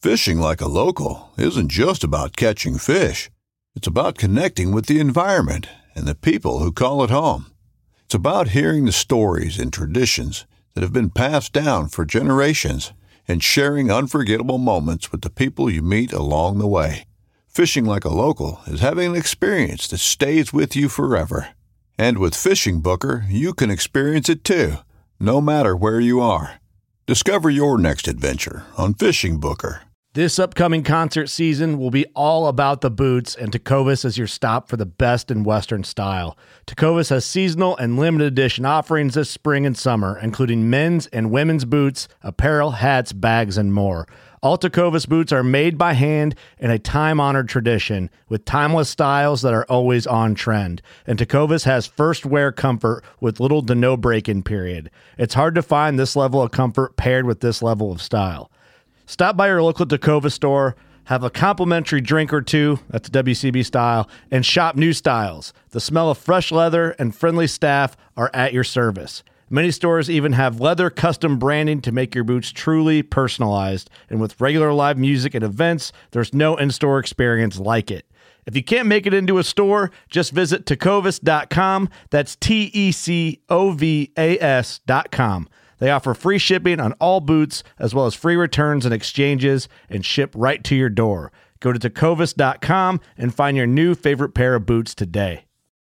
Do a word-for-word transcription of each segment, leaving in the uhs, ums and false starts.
Fishing like a local isn't just about catching fish. It's about connecting with the environment and the people who call it home. It's about hearing the stories and traditions that have been passed down for generations and sharing unforgettable moments with the people you meet along the way. Fishing like a local is having an experience that stays with you forever. And with Fishing Booker, you can experience it too, no matter where you are. Discover your next adventure on Fishing Booker. This upcoming concert season will be all about the boots, and Tecovas is your stop for the best in Western style. Tecovas has seasonal and limited edition offerings this spring and summer, including men's and women's boots, apparel, hats, bags, and more. All Tecovas boots are made by hand in a time-honored tradition with timeless styles that are always on trend. And Tecovas has first wear comfort with little to no break-in period. It's hard to find this level of comfort paired with this level of style. Stop by your local Tecovas store, have a complimentary drink or two, that's W C B style, and shop new styles. The smell of fresh leather and friendly staff are at your service. Many stores even have leather custom branding to make your boots truly personalized. And with regular live music and events, there's no in-store experience like it. If you can't make it into a store, just visit tecovas dot com. That's T E C O V A S dot com. They offer free shipping on all boots, as well as free returns and exchanges, and ship right to your door. Go to tecovas dot com and find your new favorite pair of boots today.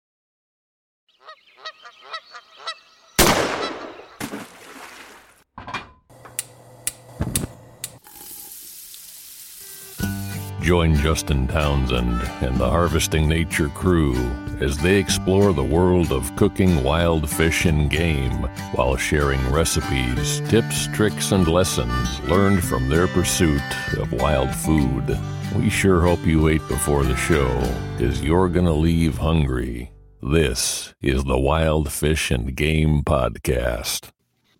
Join Justin Townsend and the Harvesting Nature crew as they explore the world of cooking wild fish and game while sharing recipes, tips, tricks, and lessons learned from their pursuit of wild food. We sure hope you ate before the show, 'cause you're gonna leave hungry. This is the Wild Fish and Game Podcast.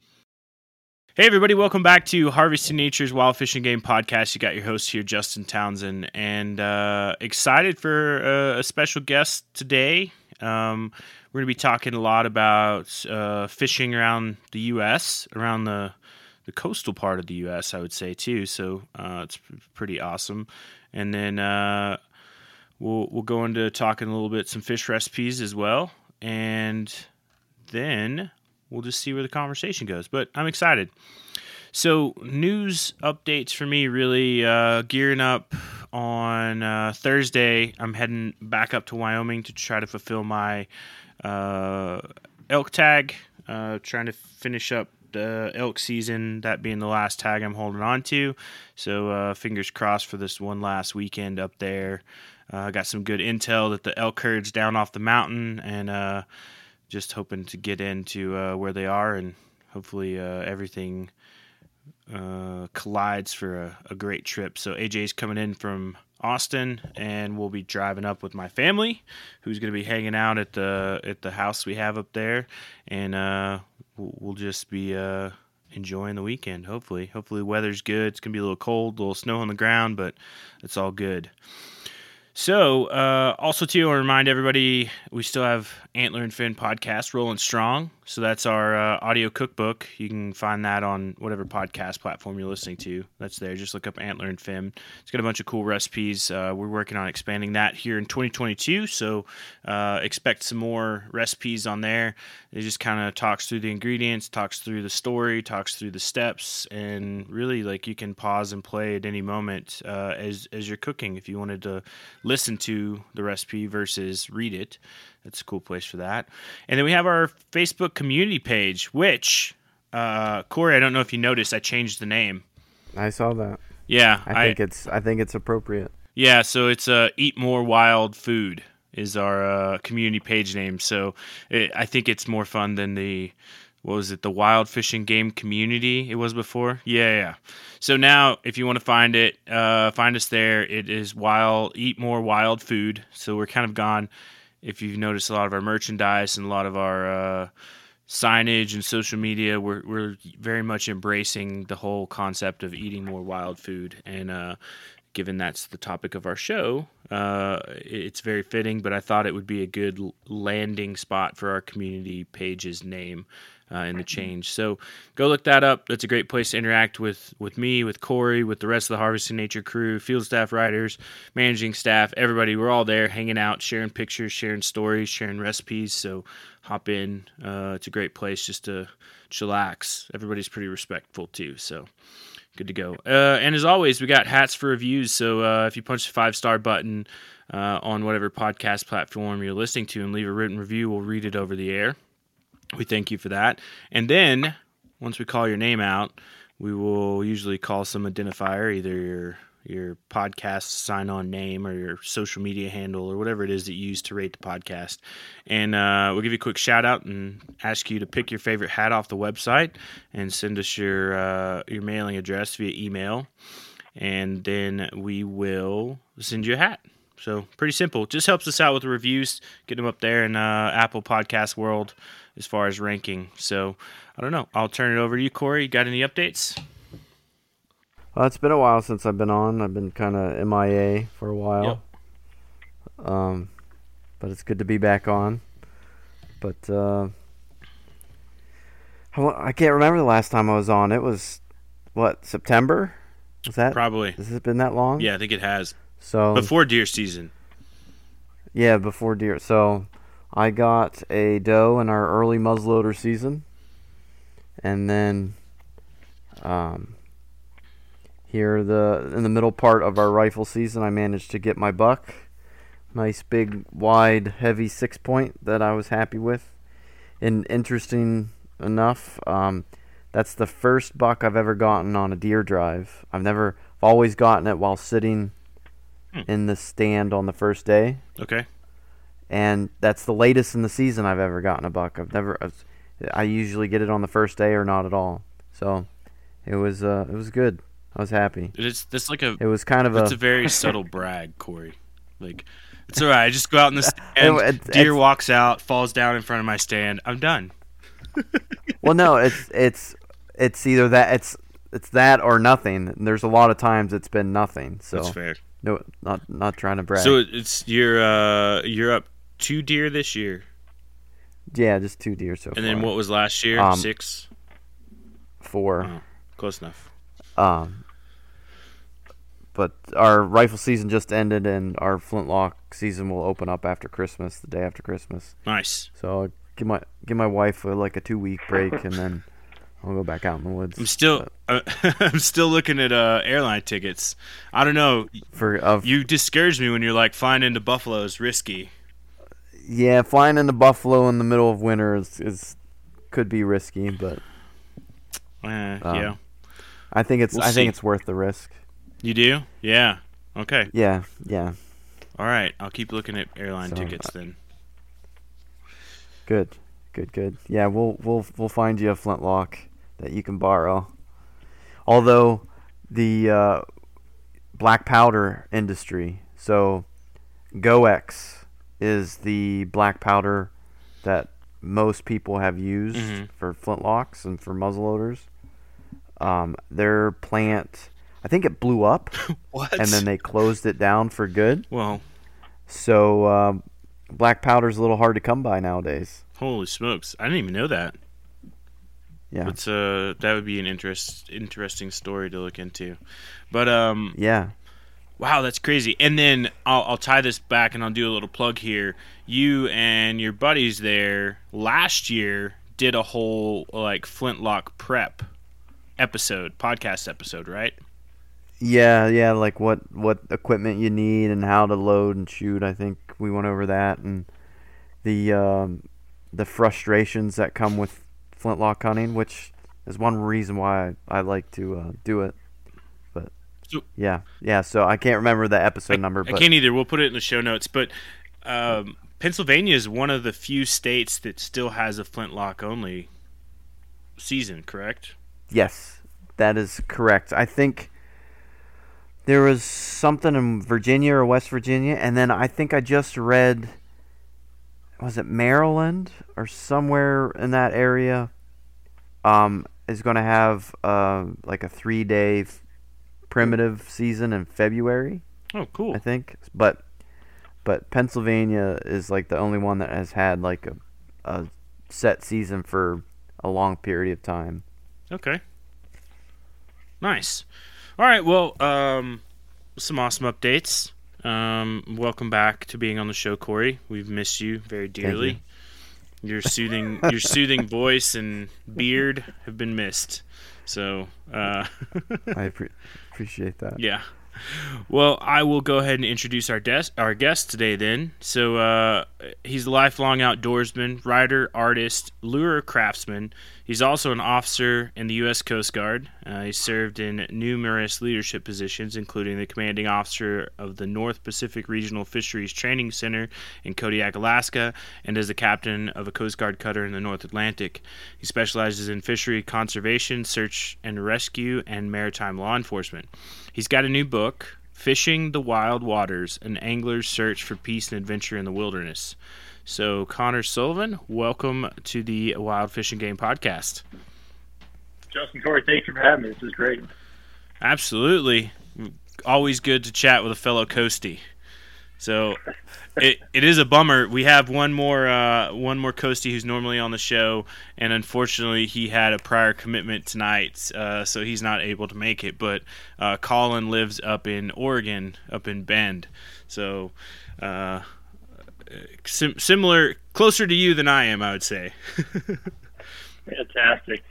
Hey everybody, welcome back to Harvesting Nature's Wild Fishing Game Podcast. You got your host here, Justin Townsend, and uh, excited for uh, a special guest today. Um, we're going to be talking a lot about uh, fishing around the U S, around the, the coastal part of the U S, I would say, too, so uh, it's pretty awesome. And then uh, we'll, we'll go into talking a little bit some fish recipes as well, and then we'll just see where the conversation goes. But I'm excited. So news updates for me, really uh, gearing up on uh, Thursday. I'm heading back up to Wyoming to try to fulfill my uh, elk tag, uh, trying to finish up the elk season, that being the last tag I'm holding on to. So uh, fingers crossed for this one last weekend up there. I uh, got some good intel that the elk herd's down off the mountain, and uh, just hoping to get into uh, where they are, and hopefully uh, everything uh, collides for a, a great trip. So A J's coming in from Austin, and we'll be driving up with my family, who's going to be hanging out at the at the house we have up there, and uh, we'll, we'll just be uh, enjoying the weekend. Hopefully, hopefully the weather's good. It's going to be a little cold, a little snow on the ground, but it's all good. So, uh, also, too, I'll remind everybody, we still have Antler and Fin podcast rolling strong. So that's our uh, audio cookbook. You can find that on whatever podcast platform you're listening to. That's there. Just look up Antler and Fin. It's got a bunch of cool recipes. Uh, we're working on expanding that here in twenty twenty-two. So uh, expect some more recipes on there. It just kind of talks through the ingredients, talks through the story, talks through the steps, and really, like, you can pause and play at any moment uh, as as you're cooking if you wanted to listen to the recipe versus read it. That's a cool place for that. And then we have our Facebook community page, which, uh, Corey, I don't know if you noticed, I changed the name. I saw that. Yeah. I think I, it's I think it's appropriate. Yeah, so it's uh, Eat More Wild Food is our uh, community page name. So it, I think it's more fun than the, what was it, the Wild Fishing Game Community it was before? Yeah, yeah. So now, if you want to find it, uh, find us there. It is Wild Eat More Wild Food. So we're kind of gone. If you've noticed, a lot of our merchandise and a lot of our uh, signage and social media, we're we're very much embracing the whole concept of eating more wild food. And uh, given that's the topic of our show, uh, it's very fitting. But I thought it would be a good landing spot for our community page's name. uh, in the change. So go look that up. That's a great place to interact with, with me, with Corey, with the rest of the Harvesting Nature crew, field staff, riders, managing staff, everybody. We're all there hanging out, sharing pictures, sharing stories, sharing recipes. So hop in. Uh, it's a great place just to chillax. Everybody's pretty respectful too. So good to go. Uh, and as always, we got hats for reviews. So uh, if you punch the five-star button uh, on whatever podcast platform you're listening to and leave a written review, we'll read it over the air. We thank you for that. And then once we call your name out, we will usually call some identifier, either your your podcast sign-on name or your social media handle or whatever it is that you use to rate the podcast. And uh, we'll give you a quick shout-out and ask you to pick your favorite hat off the website and send us your uh, your mailing address via email. And then we will send you a hat. So pretty simple. Just helps us out with the reviews, get them up there in uh, Apple Podcast world as far as ranking. So I don't know. I'll turn it over to you, Corey. You got any updates? Well, it's been a while since I've been on. I've been kind of M I A for a while. Yep. Um, but it's good to be back on. But uh, I can't remember the last time I was on. It was, what, September? Was that? Probably. Has it been that long? Yeah, I think it has. So before deer season. Yeah, before deer. So I got a doe in our early muzzleloader season. And then um, here the in the middle part of our rifle season, I managed to get my buck. Nice big, wide, heavy six point that I was happy with. And interesting enough, um, that's the first buck I've ever gotten on a deer drive. I've never, I've always gotten it while sitting hmm. in the stand on the first day. Okay. And that's the latest in the season I've ever gotten a buck. I've never, I've, I usually get it on the first day or not at all. So it was, uh, it was good. I was happy. It's that's like a. It was kind of it's a. a very subtle brag, Corey. Like, it's all right. I just go out in the stand. It, it, deer walks out, falls down in front of my stand. I'm done. Well, no, it's it's it's either that it's it's that or nothing. There's a lot of times it's been nothing. So that's fair. No, not not trying to brag. So it's you're uh you're up two deer this year. Yeah, just two deer so and far. And then what was last year? Um, Six. Four. Oh, close enough. Um. But our rifle season just ended, and our flintlock season will open up after Christmas, the day after Christmas. Nice. So I'll give my give my wife a, like a two week break, and then I'll go back out in the woods. I'm still uh, I'm still looking at uh, airline tickets. I don't know. For uh, you discouraged me when you're like flying into Buffalo is risky. Yeah, flying into Buffalo in the middle of winter is, is could be risky, but uh, um, yeah, I think it's we'll I see. think it's worth the risk. You do? Yeah. Okay. Yeah, yeah. All right, I'll keep looking at airline So, tickets uh, then. Good, good, good. Yeah, we'll we'll we'll find you a flintlock that you can borrow. Although the uh, black powder industry, so Goex is the black powder that most people have used mm-hmm. for flintlocks and for muzzleloaders. Um, their plant, I think it blew up, What? and then they closed it down for good. Well, So um, black powder's a little hard to come by nowadays. holy smokes! I didn't even know that. Yeah. It's uh that would be an interest interesting story to look into, but um Yeah. wow, that's crazy. And then I'll I'll tie this back and I'll do a little plug here. You and your buddies there last year did a whole like flintlock prep episode, podcast episode, right? Yeah, yeah, like what, what equipment you need and how to load and shoot. I think we went over that, and the um, the frustrations that come with flintlock hunting, which is one reason why I, I like to uh, do it. But So- yeah, yeah. So I can't remember the episode I, number, I but can't either. We'll put it in the show notes. But um, Pennsylvania is one of the few states that still has a flintlock only season, correct? yes, that is correct. I think there was something in Virginia or West Virginia, and then I think I just read, was it Maryland or somewhere in that area, um, is going to have uh, like a three-day f- primitive season in February, Oh, cool. I think. But but Pennsylvania is like the only one that has had like a, a set season for a long period of time. Okay. Nice. All right. Well, um, some awesome updates. Um, welcome back to being on the show, Corey. We've missed you very dearly. You. Your soothing, your soothing voice and beard have been missed. So, uh, I pre- appreciate that. Yeah. Well, I will go ahead and introduce our des- our guest today then. So uh, he's a lifelong outdoorsman, writer, artist, lure craftsman. He's also an officer in the U S Coast Guard. Uh, he served in numerous leadership positions, including the commanding officer of the North Pacific Regional Fisheries Training Center in Kodiak, Alaska, and as the captain of a Coast Guard cutter in the North Atlantic. He specializes in fishery conservation, search and rescue, and maritime law enforcement. He's got a new book, Fishing the Wild Waters, An Angler's Search for Peace and Adventure in the Wilderness. So, Connor Sullivan, welcome to the Wild Fish and Game podcast. Justin, Corey, thank you for having me. This is great. Absolutely. Always good to chat with a fellow coastie. So, it it is a bummer. We have one more uh, one more coastie who's normally on the show, and unfortunately he had a prior commitment tonight, uh, so he's not able to make it. But uh, Colin lives up in Oregon, up in Bend, so uh, sim- similar, closer to you than I am, I would say. Fantastic.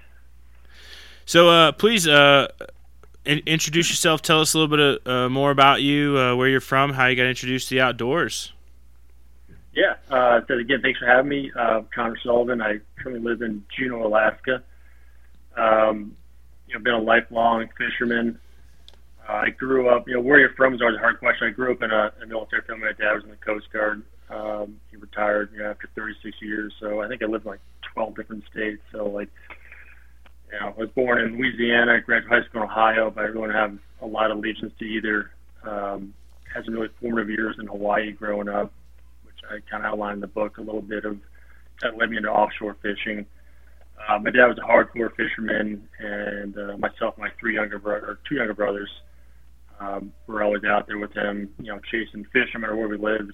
So uh, please uh, in- introduce yourself. Tell us a little bit uh, more about you, uh, where you're from, how you got introduced to the outdoors. Yeah. Uh, so again, thanks for having me. Uh, Connor Sullivan. I currently live in Juneau, Alaska. Um, you know, been a lifelong fisherman. Uh, I grew up, you know, where you're from is always a hard question. I grew up in a, a military family. My dad was in the Coast Guard. Um, he retired, you know, after thirty-six years. So I think I lived in like twelve different states. So like, you know, I was born in Louisiana. I graduated high school in Ohio, but I really have a lot of allegiance to either. Um, had some really formative years in Hawaii growing up. I kind of outlined in the book a little bit of that led me into offshore fishing. Uh, my dad was a hardcore fisherman, and uh, myself and my three younger brother, or two younger brothers, um, were always out there with him, you know, chasing fish no matter where we lived.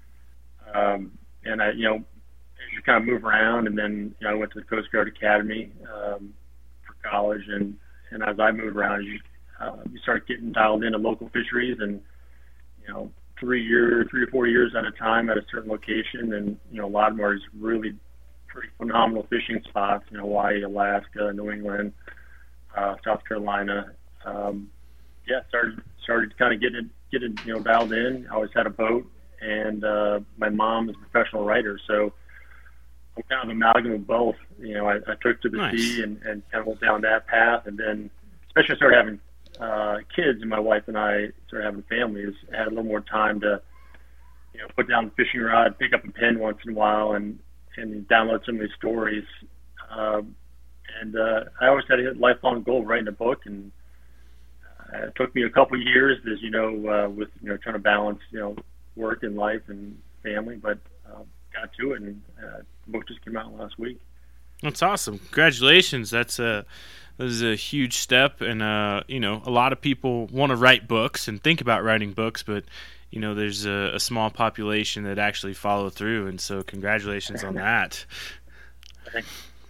Um, and I, you know, as you kind of move around, and then you know, I went to the Coast Guard Academy um, for college, and and as I moved around, you uh, you start getting dialed into local fisheries, and you know. three years, three or four years at a time at a certain location, and you know a lot of them are just really pretty phenomenal fishing spots. You know, Hawaii, Alaska, New England, uh, South Carolina. Um, yeah, started started kind of getting getting you know dialed in. I always had a boat, and uh, my mom is a professional writer, so I'm kind of an amalgam of both. You know, I, I took to the Nice. sea and, and kind of went down that path, and then especially I started having Uh, kids, and my wife and I started having families, had a little more time to, you know, put down the fishing rod, pick up a pen once in a while, and and download some of these stories. Um, and uh, I always had a lifelong goal of writing a book, and uh, it took me a couple of years, as you know, uh, with you know trying to balance you know work and life and family, but uh, got to it, and uh, the book just came out last week. That's awesome. Congratulations. That's a that is a huge step, and uh, you know, a lot of people want to write books and think about writing books, but you know, there's a, a small population that actually follow through, and so congratulations on that. Thanks.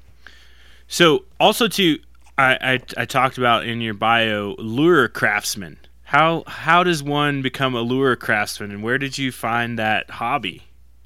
So, also too, I, I I talked about in your bio, lure craftsman. How how does one become a lure craftsman, and where did you find that hobby?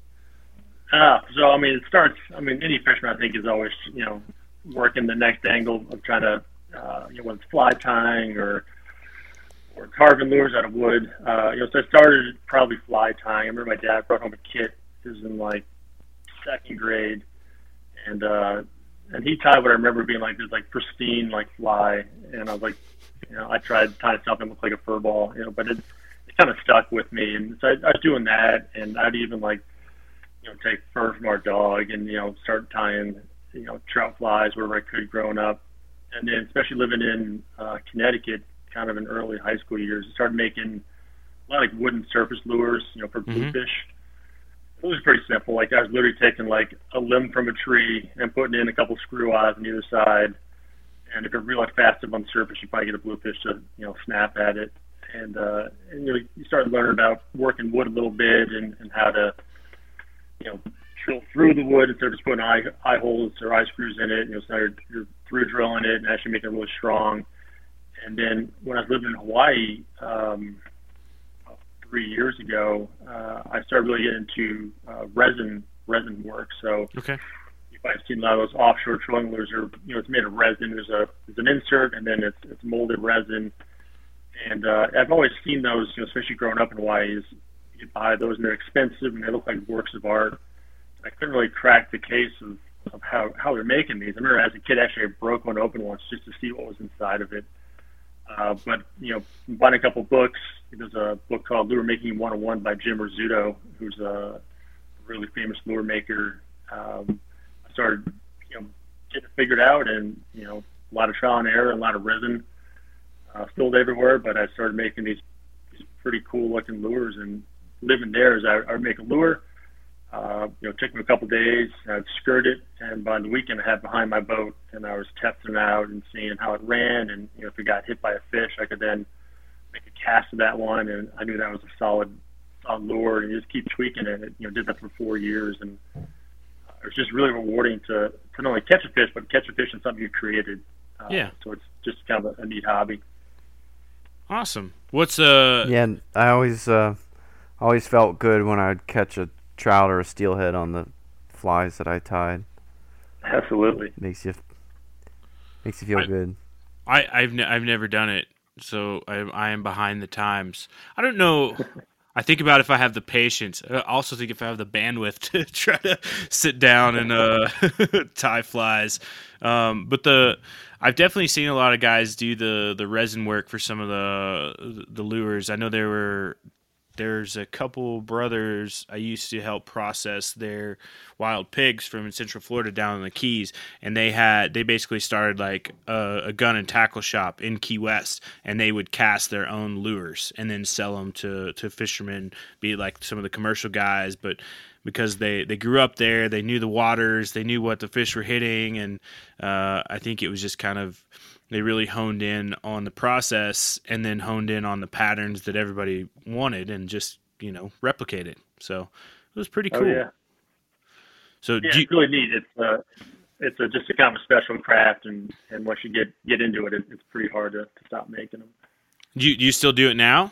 Uh, so, I mean, it starts, I mean, any fisherman, I think, is always, you know, working the next angle of trying to, uh, you know, whether it's fly tying or or carving lures out of wood. Uh, you know, so I started probably fly tying. I remember my dad brought home a kit. It was in, like, second grade. And uh, and he tied what I remember being, like, this, like, pristine, like, fly. And I was like, you know, I tried tying something that looked like a fur ball, you know, but it, it kind of stuck with me. And so I, I was doing that, and I'd even, like, you know, take fur from our dog and, you know, start tying, you know, trout flies wherever I could growing up. And then especially living in uh, Connecticut, kind of in early high school years, I started making a lot of like wooden surface lures, you know, for Mm-hmm. bluefish. It was pretty simple. Like I was literally taking like a limb from a tree and putting in a couple screw eyes on either side. And if you're really fast up on the surface, you probably get a bluefish to, you know, snap at it. And, uh, and you know, you start learning about working wood a little bit and, and how to, you know, drill through the wood instead of just putting eye, eye holes or eye screws in it. You know, so you're, you're through drilling it and actually making it really strong. And then when I was living in Hawaii um, three years ago, uh, I started really getting into uh, resin resin work. So okay. you might have seen a lot of those offshore trolling lures are, you know, it's made of resin. There's a there's an insert, and then it's it's molded resin. And uh, I've always seen those, you know, especially growing up in Hawaii, is you buy those and they're expensive and they look like works of art. I couldn't really crack the case of, of how, how they're making these. I remember as a kid actually I broke one open once just to see what was inside of it. Uh, but, you know, buying a couple books. There's a book called Lure Making one oh one by Jim Rizzuto, who's a really famous lure maker. Um, I started, you know, getting it figured out, and, you know, a lot of trial and error, a lot of resin uh, spilled everywhere, but I started making these, these pretty cool looking lures. And living there is I, I would make a lure. Uh, you know, it took me a couple days. I'd skirt it, and by the weekend I had it behind my boat, and I was testing it out and seeing how it ran. And, you know, if it got hit by a fish, I could then make a cast of that one, and I knew that was a solid, solid lure. And you just keep tweaking it. You know, did that for four years, and uh, it was just really rewarding to, to not only catch a fish, but catch a fish in something you created. Uh, Yeah. So it's just kind of a, a neat hobby. Awesome. What's uh? Yeah, and I always uh, always felt good when I'd catch a trout or a steelhead on the flies that I tied. Absolutely. Makes you makes you feel I, good. I I've ne- I've never done it, so I I am behind the times. I don't know. I think about if I have the patience. I also think if I have the bandwidth to try to sit down and uh, tie flies. Um, but the I've definitely seen a lot of guys do the the resin work for some of the the lures. I know there were. There's a couple brothers I used to help process their wild pigs from Central Florida down in the Keys, and they had they basically started like a, a gun and tackle shop in Key West, and they would cast their own lures and then sell them to, to fishermen, be it like some of the commercial guys, but because they, they grew up there, they knew the waters, they knew what the fish were hitting, and uh, I think it was just kind of they really honed in on the process and then honed in on the patterns that everybody wanted and just, you know, replicate it. So it was pretty cool. Oh, yeah. So yeah, do you, it's really neat. It's uh, it's a, just a kind of a special craft, and, and once you get, get into it, it, it's pretty hard to, to stop making them. do you do you still do it now?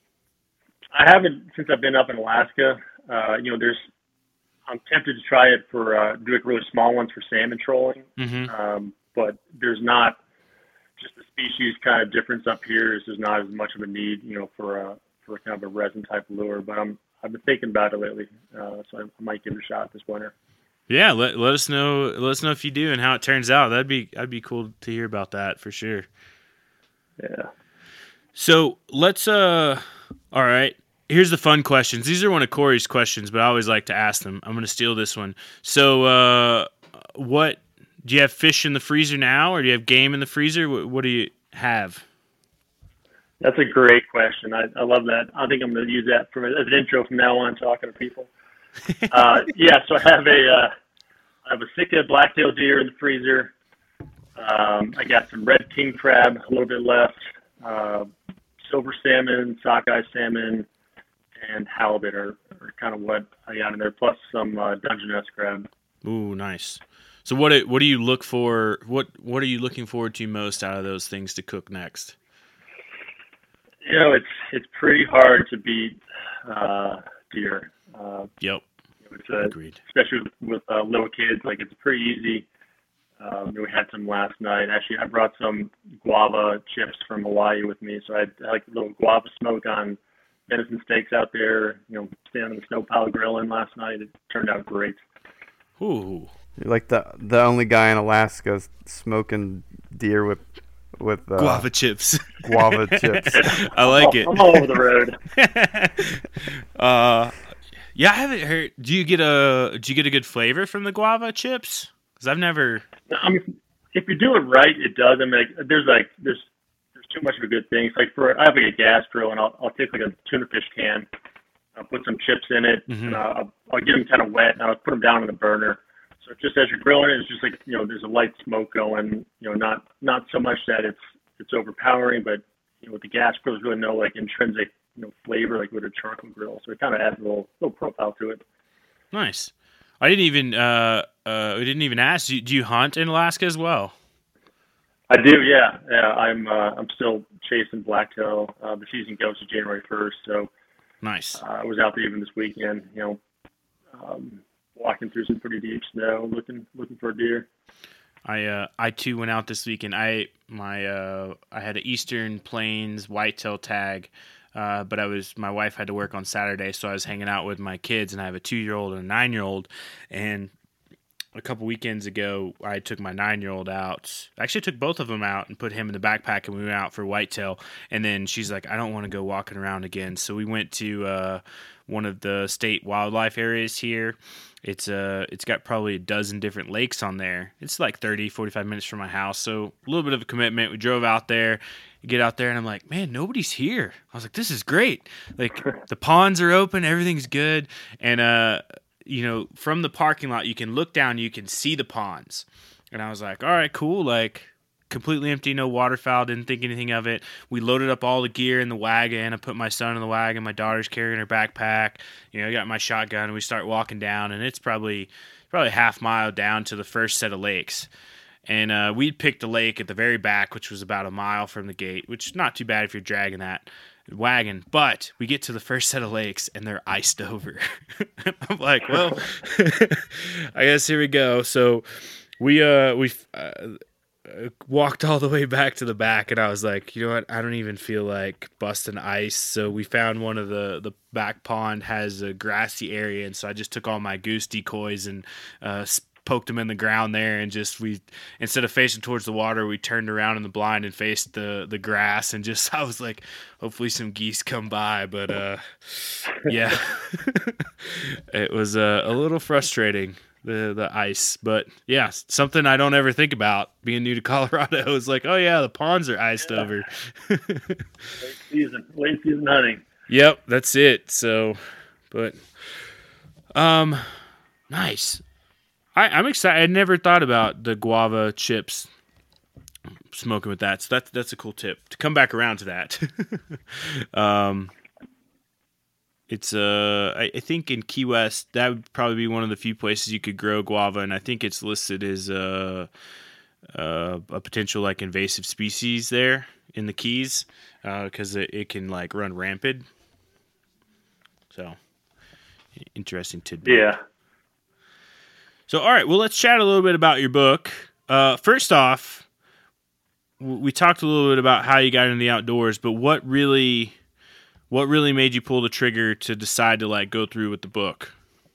I haven't since I've been up in Alaska. Uh, you know, there's I'm tempted to try it for uh, do like really small ones for salmon trolling, Mm-hmm. um, but there's not. Just the species kind of difference up here is there's not as much of a need, you know, for a for kind of a resin type lure. But I'm I've been thinking about it lately, uh, so I, I might give it a shot this winter. Yeah, let let us know let us know if you do and how it turns out. That'd be that'd be cool to hear about that for sure. Yeah. So let's uh all right. Here's the fun questions. These are one of Corey's questions, but I always like to ask them. I'm gonna steal this one. So uh what do you have fish in the freezer now, or do you have game in the freezer? What, what do you have? That's a great question. I, I love that. I think I'm going to use that for, as an intro from now on, talking to people. uh, yeah, so I have a uh, I have a Sitka blacktail deer in the freezer. Um, I got some red king crab, a little bit left. Uh, silver salmon, sockeye salmon, and halibut are, are kind of what I got in there, plus some uh, Dungeness crab. Ooh, nice. So what what do you look for? What what are you looking forward to most out of those things to cook next? You know, it's it's pretty hard to beat uh, deer. Uh, Yep. it's a, Agreed. Especially with, with uh, little kids, like it's pretty easy. Um, we had some last night. Actually, I brought some guava chips from Hawaii with me, so I had like a little guava smoke on venison steaks out there. You know, standing on the snow pile grilling last night. It turned out great. Ooh. You're like the the only guy in Alaska smoking deer with with uh, Guava chips. guava chips. I like it. I'm all over the road. uh, yeah, I haven't heard. Do you get a Do you get a good flavor from the guava chips? Because I've never. I mean, if you do it right, it does. I mean, like, there's like there's there's too much of a good thing. It's like for I have like a gas grill, and I'll I'll take like a tuna fish can, I'll put some chips in it, Mhm. and I'll, I'll get them kind of wet, and I'll put them down on the burner. So just as you're grilling it, it's just like, you know, there's a light smoke going, you know, not not so much that it's it's overpowering, but, you know, with the gas grill, there's really no, like, intrinsic, you know, flavor like with a charcoal grill. So it kind of adds a little little profile to it. Nice. I didn't even uh, uh, I didn't even ask. Do you, do you hunt in Alaska as well? I do, yeah. Yeah, I'm uh, I'm still chasing blacktail. Uh, the season goes to January first, so nice. Uh, I was out there even this weekend. You know, um, walking through some pretty deep snow, looking looking for a deer. I uh, I too went out this weekend. I my uh, I had an Eastern Plains whitetail tag, uh, but I was my wife had to work on Saturday, so I was hanging out with my kids, and I have a two-year-old and a nine-year-old, and a couple weekends ago, I took my nine-year-old out. Actually, I took both of them out and put him in the backpack, and we went out for whitetail. And then she's like, I don't want to go walking around again. So we went to uh, one of the state wildlife areas here. It's uh, it's got probably a dozen different lakes on there. It's like thirty, forty-five minutes from my house, so a little bit of a commitment. We drove out there, get out there, and I'm like, man, nobody's here. I was like, this is great. Like, the ponds are open, everything's good, and uh. you know, from the parking lot, you can look down, you can see the ponds. And I was like, all right, cool. Like, completely empty, no waterfowl, didn't think anything of it. We loaded up all the gear in the wagon. I put my son in the wagon. My daughter's carrying her backpack. You know, I got my shotgun, and we start walking down. And it's probably probably a half mile down to the first set of lakes. And uh, we'd picked the lake at the very back, which was about a mile from the gate, which is not too bad if you're dragging that wagon. But we get to the first set of lakes, and they're iced over. I'm like, well, I guess here we go. So we uh we uh, walked all the way back to the back, and I was like, you know what? I don't even feel like busting ice. So we found one of the the back pond has a grassy area, and so I just took all my goose decoys and uh poked them in the ground there, and just we instead of facing towards the water, we turned around in the blind and faced the the grass, and just I was like, hopefully some geese come by. But uh yeah. It was uh, a little frustrating, the the ice, but yeah, something I don't ever think about being new to Colorado. It's like, oh yeah, the ponds are iced yeah. over. late season late season hunting. Yep, that's it. So but um nice. I, I'm excited. I never thought about the guava chips smoking with that. So that's that's a cool tip to come back around to that. um, it's uh, I, I think in Key West that would probably be one of the few places you could grow guava, and I think it's listed as uh, uh, a potential like invasive species there in the Keys because uh, it, it can like run rampant. So interesting tidbit. Yeah. So, all right, well, let's chat a little bit about your book. Uh, first off, w- we talked a little bit about how you got into the outdoors, but what really, what really made you pull the trigger to decide to like go through with the book?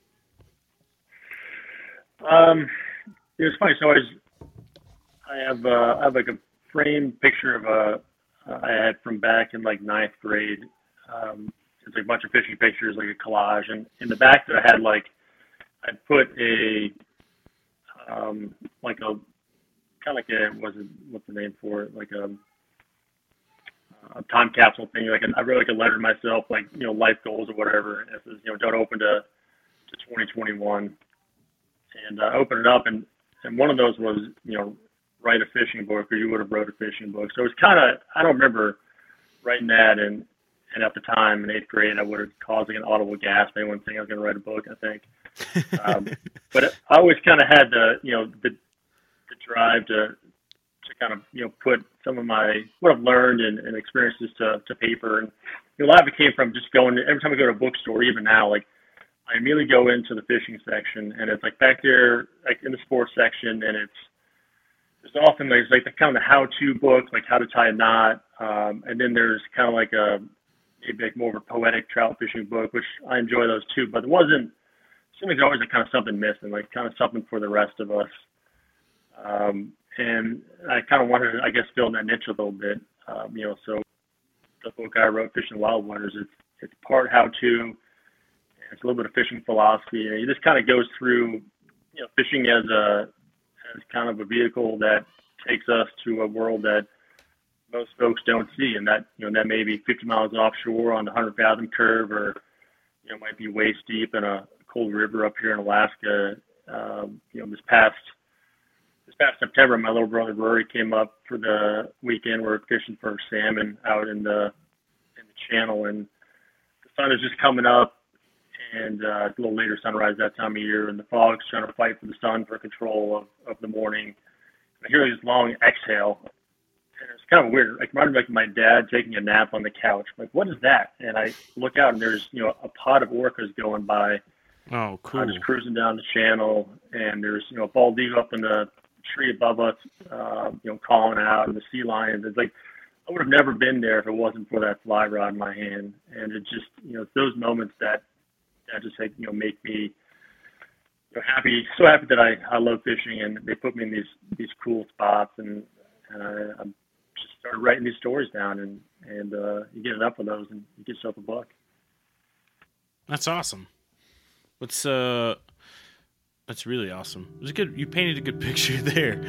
Um, it was funny. So I, was, I have, uh, I have like a framed picture of a uh, I had from back in like ninth grade. Um, it's like a bunch of fishing pictures, like a collage, and in the back there I had like. I put a, um, like a, kind of like a, what's, it, what's the name for it? Like a, a time capsule thing. Like a, I wrote like a letter to myself, like, you know, life goals or whatever. And it says, you know, don't open to, to twenty twenty-one. And I opened it up, and, and one of those was, you know, write a fishing book, or you would have wrote a fishing book. So it was kind of, I don't remember writing that. And, and at the time in eighth grade, I would have caused like an audible gasp. Anyone think I was going to write a book, I think. um, but I always kind of had the, you know, the, the drive to, to kind of, you know, put some of my, what I've learned and, and experiences to, to paper. And you know, a lot of it came from just going, every time I go to a bookstore, even now, like I immediately go into the fishing section, and it's like back there, like in the sports section. And it's, there's often there's like the kind of the how-to book, like how to tie a knot. Um, and then there's kind of like a, maybe like more of a poetic trout fishing book, which I enjoy those too, but it wasn't, seems like there's always like kind of something missing, like kind of something for the rest of us. Um, and I kind of wanted to, I guess, fill in that niche a little bit. Um, you know, so the book I wrote, Fishing the Wild Waters, it's, it's part how-to, it's a little bit of fishing philosophy. And it just kind of goes through, you know, fishing as a, as kind of a vehicle that takes us to a world that most folks don't see. And that, you know, that may be fifty miles offshore on the one hundred fathom curve, or, you know, might be waist deep in a cold river up here in Alaska. Um, you know, this past this past September, my little brother Rory came up for the weekend. We're fishing for salmon out in the in the channel, and the sun is just coming up, and uh, it's a little later sunrise that time of year, and the frogs trying to fight for the sun for control of, of the morning. I hear this long exhale, and it's kind of weird. Like, reminded me of my dad taking a nap on the couch. I'm like, what is that? And I look out, and there's, you know, a pod of orcas going by. Oh, cool. I'm just cruising down the channel, and there's, you know, a bald eagle up in the tree above us, uh, you know, calling out, and the sea lions. It's like, I would have never been there if it wasn't for that fly rod in my hand. And it just, you know, it's those moments that, that just, like, you know, make me, you know, happy, so happy that I, I love fishing, and they put me in these, these cool spots, and, and I, I just started writing these stories down, and, and uh, you get enough of those, and you get yourself a book. That's awesome. What's uh, that's really awesome. It was a good. You painted a good picture there.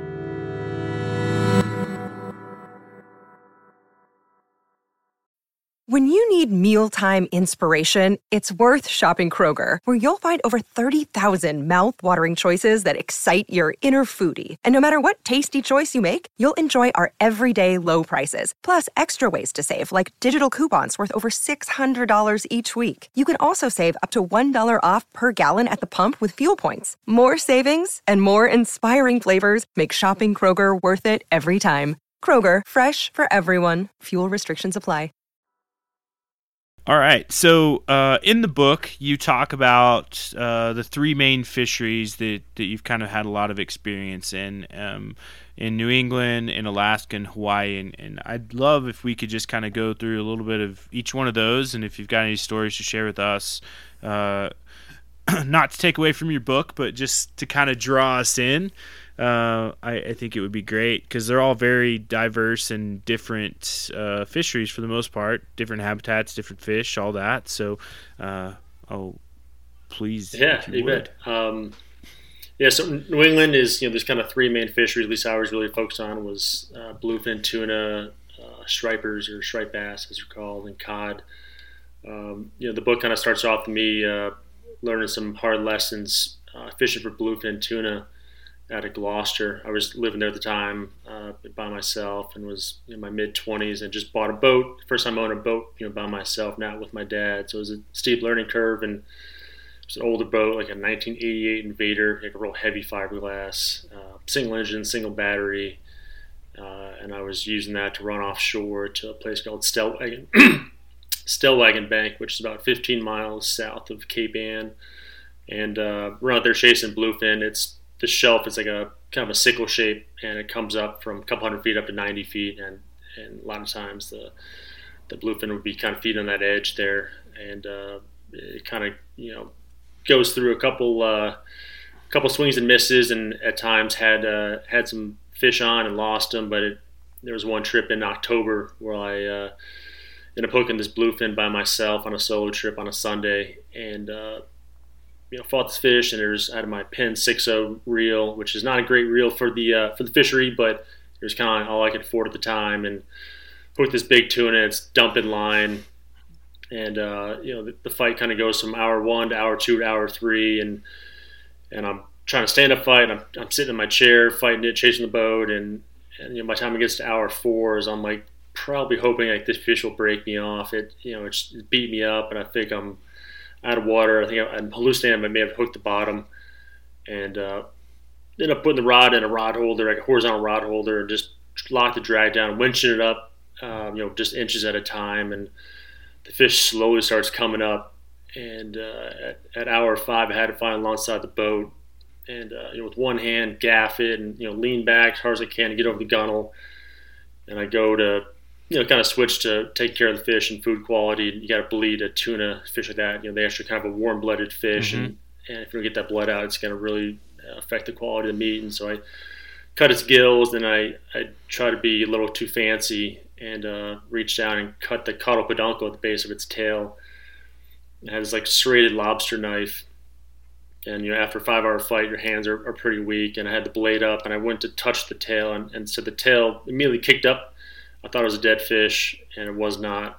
When you need mealtime inspiration, it's worth shopping Kroger, where you'll find over thirty thousand mouth-watering choices that excite your inner foodie. And no matter what tasty choice you make, you'll enjoy our everyday low prices, plus extra ways to save, like digital coupons worth over six hundred dollars each week. You can also save up to one dollar off per gallon at the pump with fuel points. More savings and more inspiring flavors make shopping Kroger worth it every time. Kroger, fresh for everyone. Fuel restrictions apply. All right. So uh, in the book, you talk about uh, the three main fisheries that, that you've kind of had a lot of experience in, um, in New England, in Alaska, and Hawaii. And, and I'd love if we could just kind of go through a little bit of each one of those, and if you've got any stories to share with us, uh, not to take away from your book, but just to kind of draw us in. Uh, I, I think it would be great, because they're all very diverse and different uh, fisheries for the most part, different habitats, different fish, all that. So, uh, oh, please, yeah, if you, you would. bet. Um, yeah, so New England is, you know, there's kind of three main fisheries. At least I was really focused on was uh, bluefin tuna, uh, stripers or striped bass, as they're called, and cod. Um, you know, the book kind of starts off with me uh, learning some hard lessons uh, fishing for bluefin tuna out of Gloucester. I was living there at the time uh, by myself, and was in my mid twenties, and just bought a boat. First time I owned a boat, you know, by myself, not with my dad. So it was a steep learning curve, and it was an older boat, like a nineteen eighty-eight Invader, like a real heavy fiberglass, uh, single engine, single battery, uh, and I was using that to run offshore to a place called Stellwagen, Stellwagen Bank, which is about fifteen miles south of Cape Ann, and uh, we're out there chasing bluefin. It's the shelf is like a kind of a sickle shape, and it comes up from a couple hundred feet up to ninety feet, and, and a lot of times the the bluefin would be kind of feeding on that edge there, and uh, it kind of, you know, goes through a couple uh, couple swings and misses, and at times had uh, had some fish on and lost them. But it, there was one trip in October where I uh, ended up hooking this bluefin by myself on a solo trip on a Sunday, and uh, you know, fought this fish, and there's out of my Penn six oh reel, which is not a great reel for the uh, for the fishery, but it was kind of all I could afford at the time, and hooked this big tuna. It's dumping line, and uh, you know, the, the fight kind of goes from hour one to hour two to hour three, and and I'm trying to stand up fight. I'm I'm sitting in my chair fighting it, chasing the boat, and, and you know, by the time it gets to hour four, is I'm like probably hoping like this fish will break me off. It you know it's it beat me up, and I think I'm out of water. I think I'm hallucinating. I may have hooked the bottom, and uh, ended up putting the rod in a rod holder, like a horizontal rod holder, and just locked the drag down, winching it up, um, you know, just inches at a time, and the fish slowly starts coming up. And uh, at, at hour five, I had to find alongside the boat, and uh, you know, with one hand, gaff it, and you know, lean back as hard as I can to get over the gunnel, and I go to, you know, kind of switch to take care of the fish and food quality. You got to bleed a tuna fish like that. You know, they actually kind of a warm-blooded fish, mm-hmm. and, and if you don't get that blood out, it's going to really affect the quality of the meat. And so I cut its gills, and I, I try to be a little too fancy, and uh, reach down and cut the caudal peduncle at the base of its tail. It has like serrated lobster knife, and you know, after a five-hour fight, your hands are, are pretty weak. And I had the blade up, and I went to touch the tail, and, and so the tail immediately kicked up. I thought it was a dead fish, and it was not.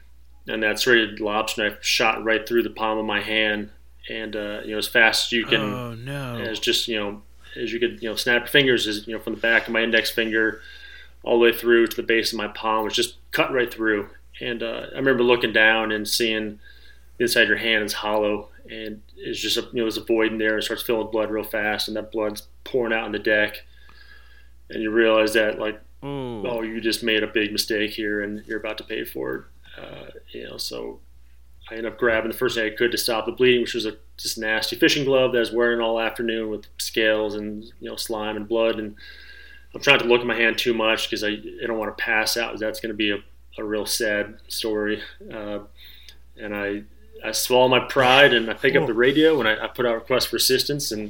And that serrated lobster knife shot right through the palm of my hand, and uh, you know, as fast as you can, oh no, as just you know, as you could, you know, snap your fingers, as you know, from the back of my index finger all the way through to the base of my palm, was just cut right through. And uh, I remember looking down and seeing inside your hand is hollow, and it's just a, you know there's a void in there, and it starts filling with blood real fast, and that blood's pouring out on the deck, and you realize that like Ooh. oh you just made a big mistake here, and you're about to pay for it. Uh, you know, so I ended up grabbing the first thing I could to stop the bleeding, which was a just nasty fishing glove that I was wearing all afternoon with scales and you know slime and blood, and I'm trying to look at my hand too much because I, I don't want to pass out. That's going to be a, a real sad story. Uh, and I I swallow my pride and I pick up the radio and I, I put out a request for assistance. And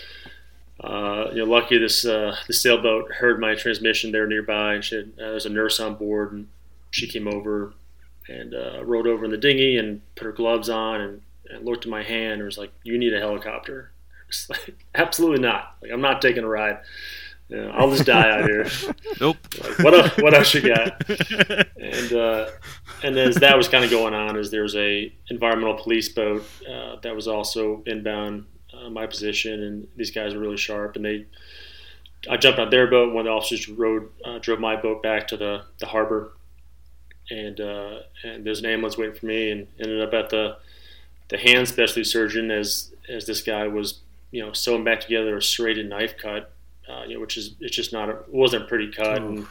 uh, you know, lucky this uh, the sailboat heard my transmission there nearby, and she had, uh, there was a nurse on board, and she came over and uh, rode over in the dinghy and put her gloves on and, and looked at my hand and was like, "You need a helicopter." It's like, absolutely not. Like, I'm not taking a ride. You know, I'll just die out here. Nope. Like, what else, what else you got? And uh, and as that was kind of going on, is there was a environmental police boat uh, that was also inbound uh, my position, and these guys were really sharp. And they, I jumped on their boat. One of the officers rode uh, drove my boat back to the, the harbor, and uh, and there's an ambulance waiting for me, and ended up at the the hand specialty surgeon as as this guy was you know sewing back together a serrated knife cut. Uh, you know, which is it's just not a, it wasn't a pretty cut, and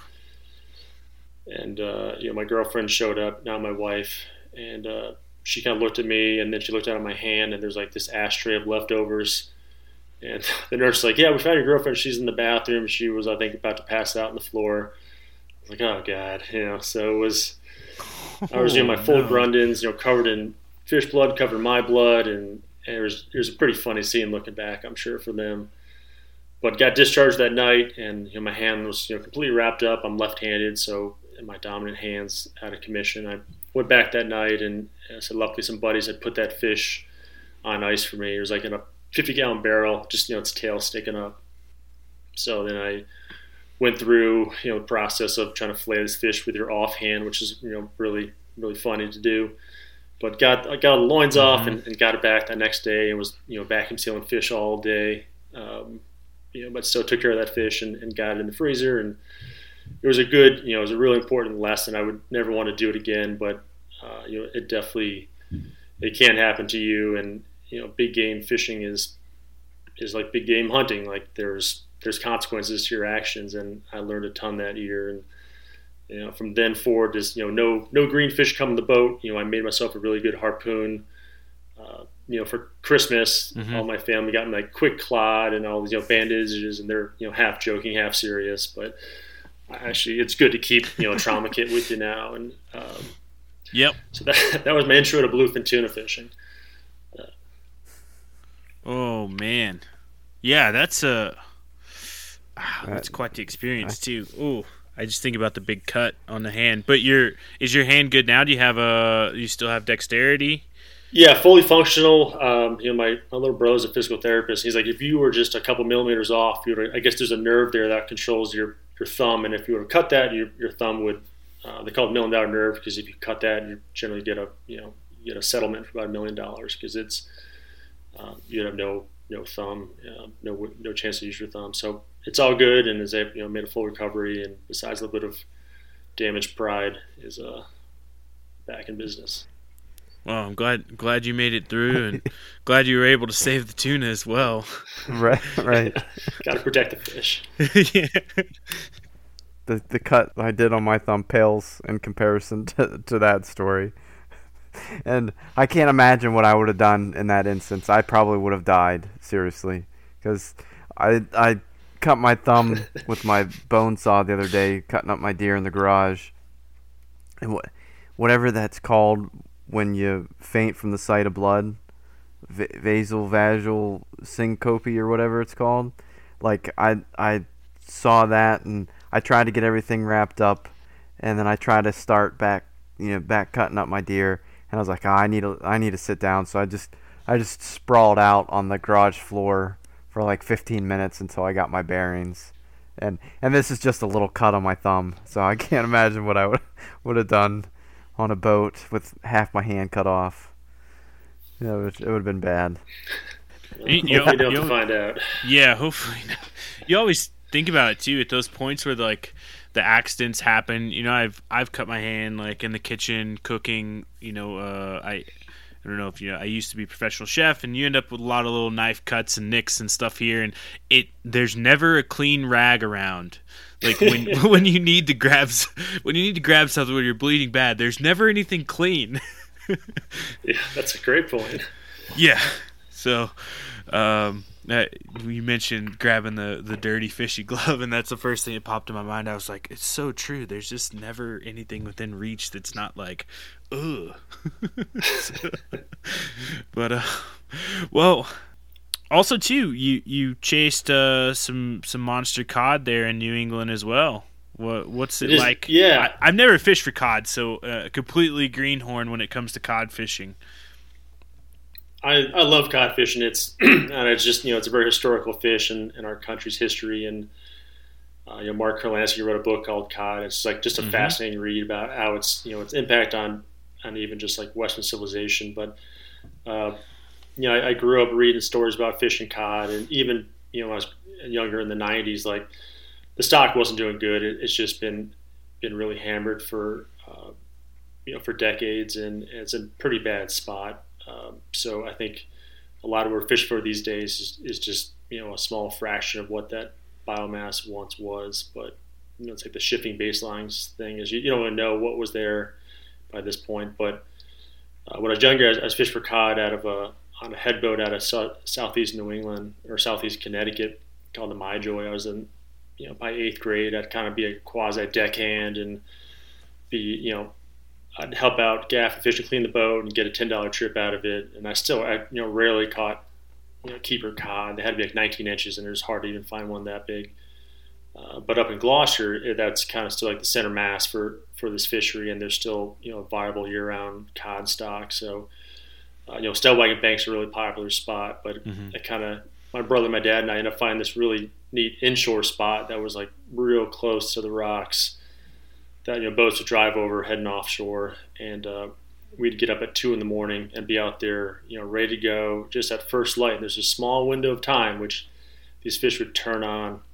and uh, you know my girlfriend showed up, now my wife, and uh, she kind of looked at me, and then she looked down at my hand, and there's like this ashtray of leftovers, and the nurse was like, "Yeah, we found your girlfriend. She's in the bathroom. She was, I think, about to pass out on the floor." I was like, "Oh God," you know. So it was, I was doing you know, my full no. Grundens, you know, covered in fish blood, covered in my blood, and, and it was it was a pretty funny scene looking back, I'm sure, for them. But got discharged that night, and you know, my hand was you know completely wrapped up. I'm left-handed, so my dominant hand's out of commission. I went back that night, and uh, so luckily some buddies had put that fish on ice for me. It was like in a fifty-gallon barrel, just you know its tail sticking up. So then I went through you know the process of trying to fillet this fish with your offhand, which is you know really really funny to do. But got I got the loins mm-hmm. off and, and got it back that next day, and was you know vacuum sealing fish all day. Um, You know, but still took care of that fish and, and got it in the freezer, and it was a good, you know, it was a really important lesson. I would never want to do it again, but uh, you know, it definitely it can happen to you, and you know, big game fishing is is like big game hunting. Like there's there's consequences to your actions, and I learned a ton that year. And you know, from then forward, just you know, no no green fish come in the boat. You know, I made myself a really good harpoon. Uh, you know, for Christmas, mm-hmm. all my family got me like Quick Clod and all these, you know, bandages, and they're, you know, half joking, half serious. But actually, it's good to keep, you know, a trauma kit with you now. And um, yep. So that that was my intro to bluefin tuna fishing. Uh, oh man, yeah, that's a ah, that's quite the experience too. Ooh. I just think about the big cut on the hand. But your is your hand good now? Do you have a? Do you still have dexterity? Yeah, fully functional. Um, you know, my, my little brother's a physical therapist. He's like, if you were just a couple millimeters off, you would, I guess there's a nerve there that controls your, your thumb, and if you were to cut that, your your thumb would. Uh, they call it million dollar nerve because if you cut that, you generally get a you know you get a settlement for about a million dollars because it's uh, you have no no thumb, uh, no no chance to use your thumb. So it's all good, and as I you know made a full recovery, and besides a little bit of damaged pride, is uh, back in business. Well, I'm glad glad you made it through, and glad you were able to save the tuna as well. Right, right. Got to protect the fish. Yeah. The the cut I did on my thumb pales in comparison to to that story, and I can't imagine what I would have done in that instance. I probably would have died seriously, because I I cut my thumb with my bone saw the other day, cutting up my deer in the garage, and what whatever that's called. When you faint from the sight of blood, v- vasovagal syncope or whatever it's called. Like I I saw that, and I tried to get everything wrapped up, and then I tried to start back, you know, back cutting up my deer, and I was like, oh, I need to I need to sit down. So I just I just sprawled out on the garage floor for like fifteen minutes until I got my bearings. And and this is just a little cut on my thumb, so I can't imagine what I would would have done on a boat with half my hand cut off. You know, it, it would have been bad. You, you, you, don't you, have to find out. Yeah, hopefully not. You always think about it too at those points where like the accidents happen. You know, I've I've cut my hand like in the kitchen cooking. You know, uh, I I don't know if you know, I used to be a professional chef, and you end up with a lot of little knife cuts and nicks and stuff here, and it there's never a clean rag around. Like when when you need to grab when you need to grab something when you're bleeding bad, there's never anything clean. Yeah, that's a great point. Yeah. So, um, uh, you mentioned grabbing the, the dirty fishy glove, and that's the first thing that popped in my mind. I was like, it's so true. There's just never anything within reach that's not like, ugh. So, but uh, well, also too, you you chased uh, some some monster cod there in New England as well. What what's it, it is, like? Yeah, I, I've never fished for cod, so uh, completely greenhorn when it comes to cod fishing. I, I love cod fishing. It's and it's just you know it's a very historical fish in, in our country's history. And uh, you know Mark Kurlansky wrote a book called Cod. It's like just a mm-hmm. fascinating read about how it's you know its impact on on even just like Western civilization. But uh, you know I, I grew up reading stories about fishing cod, and even you know when I was younger in the nineties, like the stock wasn't doing good. It, it's just been been really hammered for uh, you know for decades, and, and it's a pretty bad spot. Um, so I think a lot of what we're fishing for these days is, is just you know a small fraction of what that biomass once was. But you know it's like the shifting baselines thing is you, you don't really know what was there by this point. But uh, when I was younger, I was, I was fishing for cod out of a on a headboat out of so, southeast New England or southeast Connecticut called the My Joy. I was in you know by eighth grade. I'd kind of be a quasi deckhand and be you know. I'd help out gaff and fish and clean the boat and get a ten dollar trip out of it. And I still, I, you know, rarely caught, you know, keeper cod. They had to be like nineteen inches, and it was hard to even find one that big. Uh, but up in Gloucester, that's kind of still like the center mass for, for this fishery, and there's still, you know, a viable year-round cod stock. So, uh, you know, Stellwagen Bank's a really popular spot, but mm-hmm. I kind of, my brother, my dad, and I ended up finding this really neat inshore spot that was like real close to the rocks. That you know boats would drive over heading offshore, and uh, we'd get up at two in the morning and be out there, you know, ready to go just at first light. And there's a small window of time which these fish would turn on,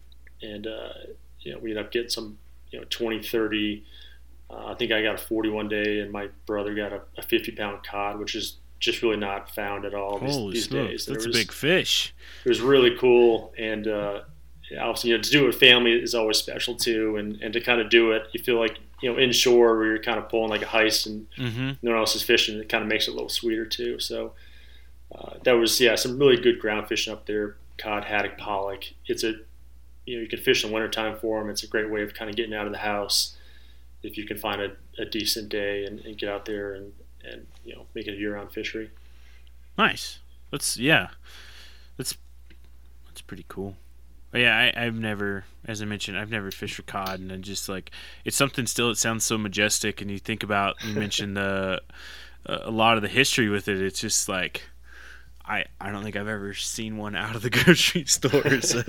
and uh, you know we ended up getting some, you know, twenty, thirty. Uh, I think I got a forty one day, and my brother got a, a fifty pound cod, which is just really not found at all these, Holy these smokes, days. That's was, a big fish. It was really cool, and. Uh, Obviously, you know, to do it with family is always special too, and, and to kind of do it, you feel like you know inshore where you're kind of pulling like a heist and mm-hmm. no one else is fishing. It kind of makes it a little sweeter too. So uh, that was yeah some really good ground fishing up there. Cod, haddock, pollock. It's a you know you can fish in the wintertime for them. It's a great way of kind of getting out of the house if you can find a, a decent day and, and get out there and, and you know make it a year-round fishery. Nice. That's yeah. That's that's pretty cool. But yeah, I, I've never, as I mentioned, I've never fished for cod, and I just like it's something still. It sounds so majestic, and you think about you mentioned the uh, a lot of the history with it. It's just like I I don't think I've ever seen one out of the grocery store, so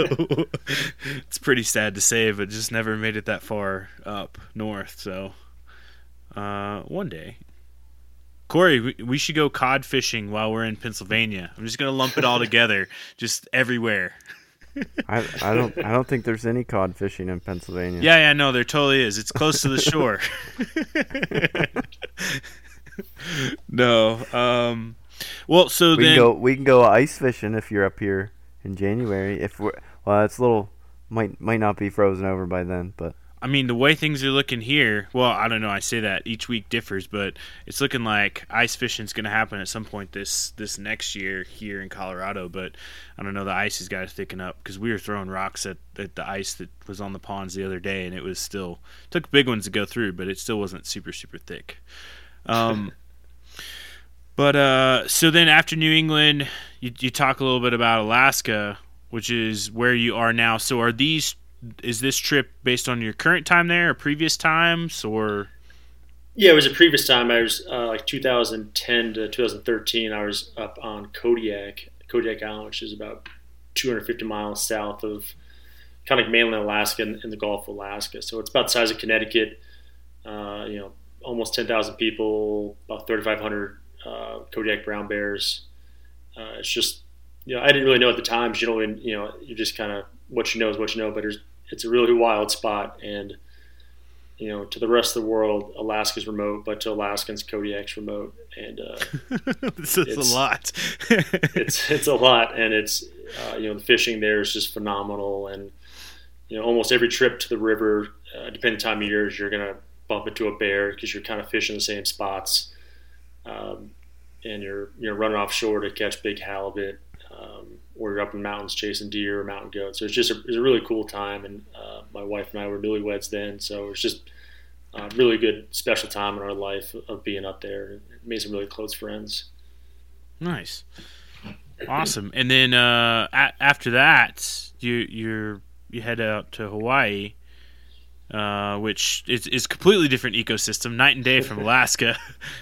it's pretty sad to say, but just never made it that far up north. So uh, one day. Corey, we, we should go cod fishing while we're in Pennsylvania. I'm just gonna lump it all together, just everywhere. I I don't I don't think there's any cod fishing in Pennsylvania. Yeah, yeah, no, there totally is. It's close to the shore. no, um, well, so we then can go, we can go ice fishing if you're up here in January. If we're well, it's a little might might not be frozen over by then, but I mean, the way things are looking here, well, I don't know, I say that each week differs, but it's looking like ice fishing is going to happen at some point this this next year here in Colorado, but I don't know, the ice has got to thicken up because we were throwing rocks at, at the ice that was on the ponds the other day, and it was still, took big ones to go through, but it still wasn't super, super thick. Um, but, uh, so then after New England, you, you talk a little bit about Alaska, which is where you are now. So are these Is this trip based on your current time there or previous times or? Yeah, it was a previous time. I was uh, like two thousand ten to two thousand thirteen. I was up on Kodiak, Kodiak Island, which is about two hundred fifty miles south of kind of like mainland Alaska and in the Gulf of Alaska. So it's about the size of Connecticut. Uh, you know, almost ten thousand people, about thirty-five hundred uh, Kodiak brown bears. Uh, it's just, you know, I didn't really know at the time. But you don't, really, you know, you just kind of what you know is what you know. But there's it's a really wild spot, and you know, to the rest of the world, Alaska's remote, but to Alaskans, Kodiak's remote, and uh, this is a lot. it's it's a lot, and it's uh, you know, the fishing there is just phenomenal, and you know, almost every trip to the river, uh, depending on the time of year, you're gonna bump into a bear because you're kind of fishing the same spots, um, and you're you're running offshore to catch big halibut, um, or you're up in the mountains chasing deer or mountain goats. So it's just a, it's a really cool time, and uh, my wife and I were newlyweds then, so it was just a really good special time in our life of being up there. It made some really close friends. Nice, awesome. And then uh, a- after that, you you're you head out to Hawaii, uh, which is is completely different ecosystem, night and day from Alaska.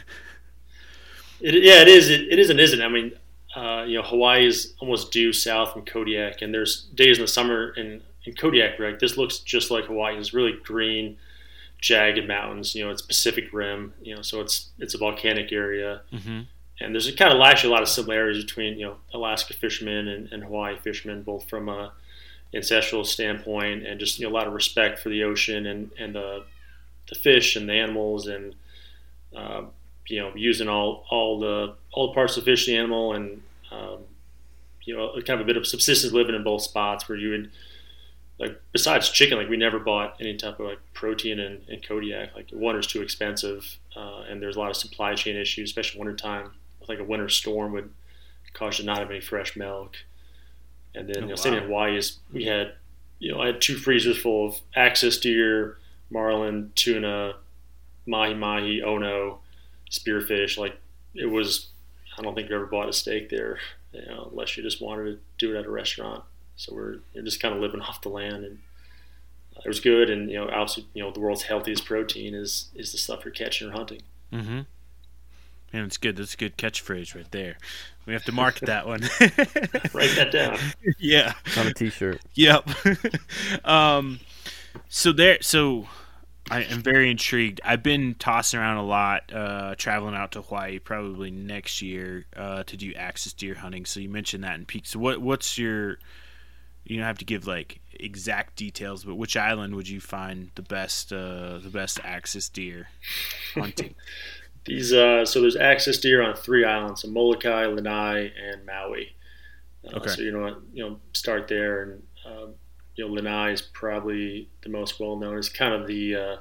it, yeah, it is. It, it is and isn't. I mean, uh, you know, Hawaii is almost due south from Kodiak, and there's days in the summer in, in Kodiak, right? This looks just like Hawaii. It's really green, jagged mountains. You know, it's Pacific Rim. You know, so it's it's a volcanic area, Mm-hmm. and there's a, kind of actually a lot of similarities between you know Alaska fishermen and, and Hawaii fishermen, both from a ancestral standpoint and just you know a lot of respect for the ocean and and the the fish and the animals, and uh, you know using all all the all the parts of the fish, the animal, and um, you know kind of a bit of subsistence living in both spots where you would. Like besides chicken, like we never bought any type of like protein in, in Kodiak. Like water's too expensive, uh, and there's a lot of supply chain issues, especially wintertime. Like a winter storm would cause you to not have any fresh milk. And then Oh, you know, wow. same in Hawaii is we had, you know, I had two freezers full of axis deer, marlin, tuna, mahi mahi, ono, spearfish. Like it was, I don't think we ever bought a steak there, you know, unless you just wanted to do it at a restaurant. So we're you're just kind of living off the land, and uh, it was good. And you know, obviously, you know, the world's healthiest protein is is the stuff you're catching or hunting. Mm-hmm. And it's good. That's a good catchphrase right there. We have to market that one. Write that down. Yeah. On a T-shirt. Yep. um, so there. So I am very intrigued. I've been tossing around a lot, uh, traveling out to Hawaii probably next year uh, to do axis deer hunting. So you mentioned that in Peak. So what what's your you don't have to give like exact details, but which island would you find the best uh, the best axis deer hunting? These uh, so there's axis deer on three islands: so Molokai, Lanai, and Maui. Uh, Okay. So you know you know start there, and uh, you know Lanai is probably the most well known. It's kind of the uh,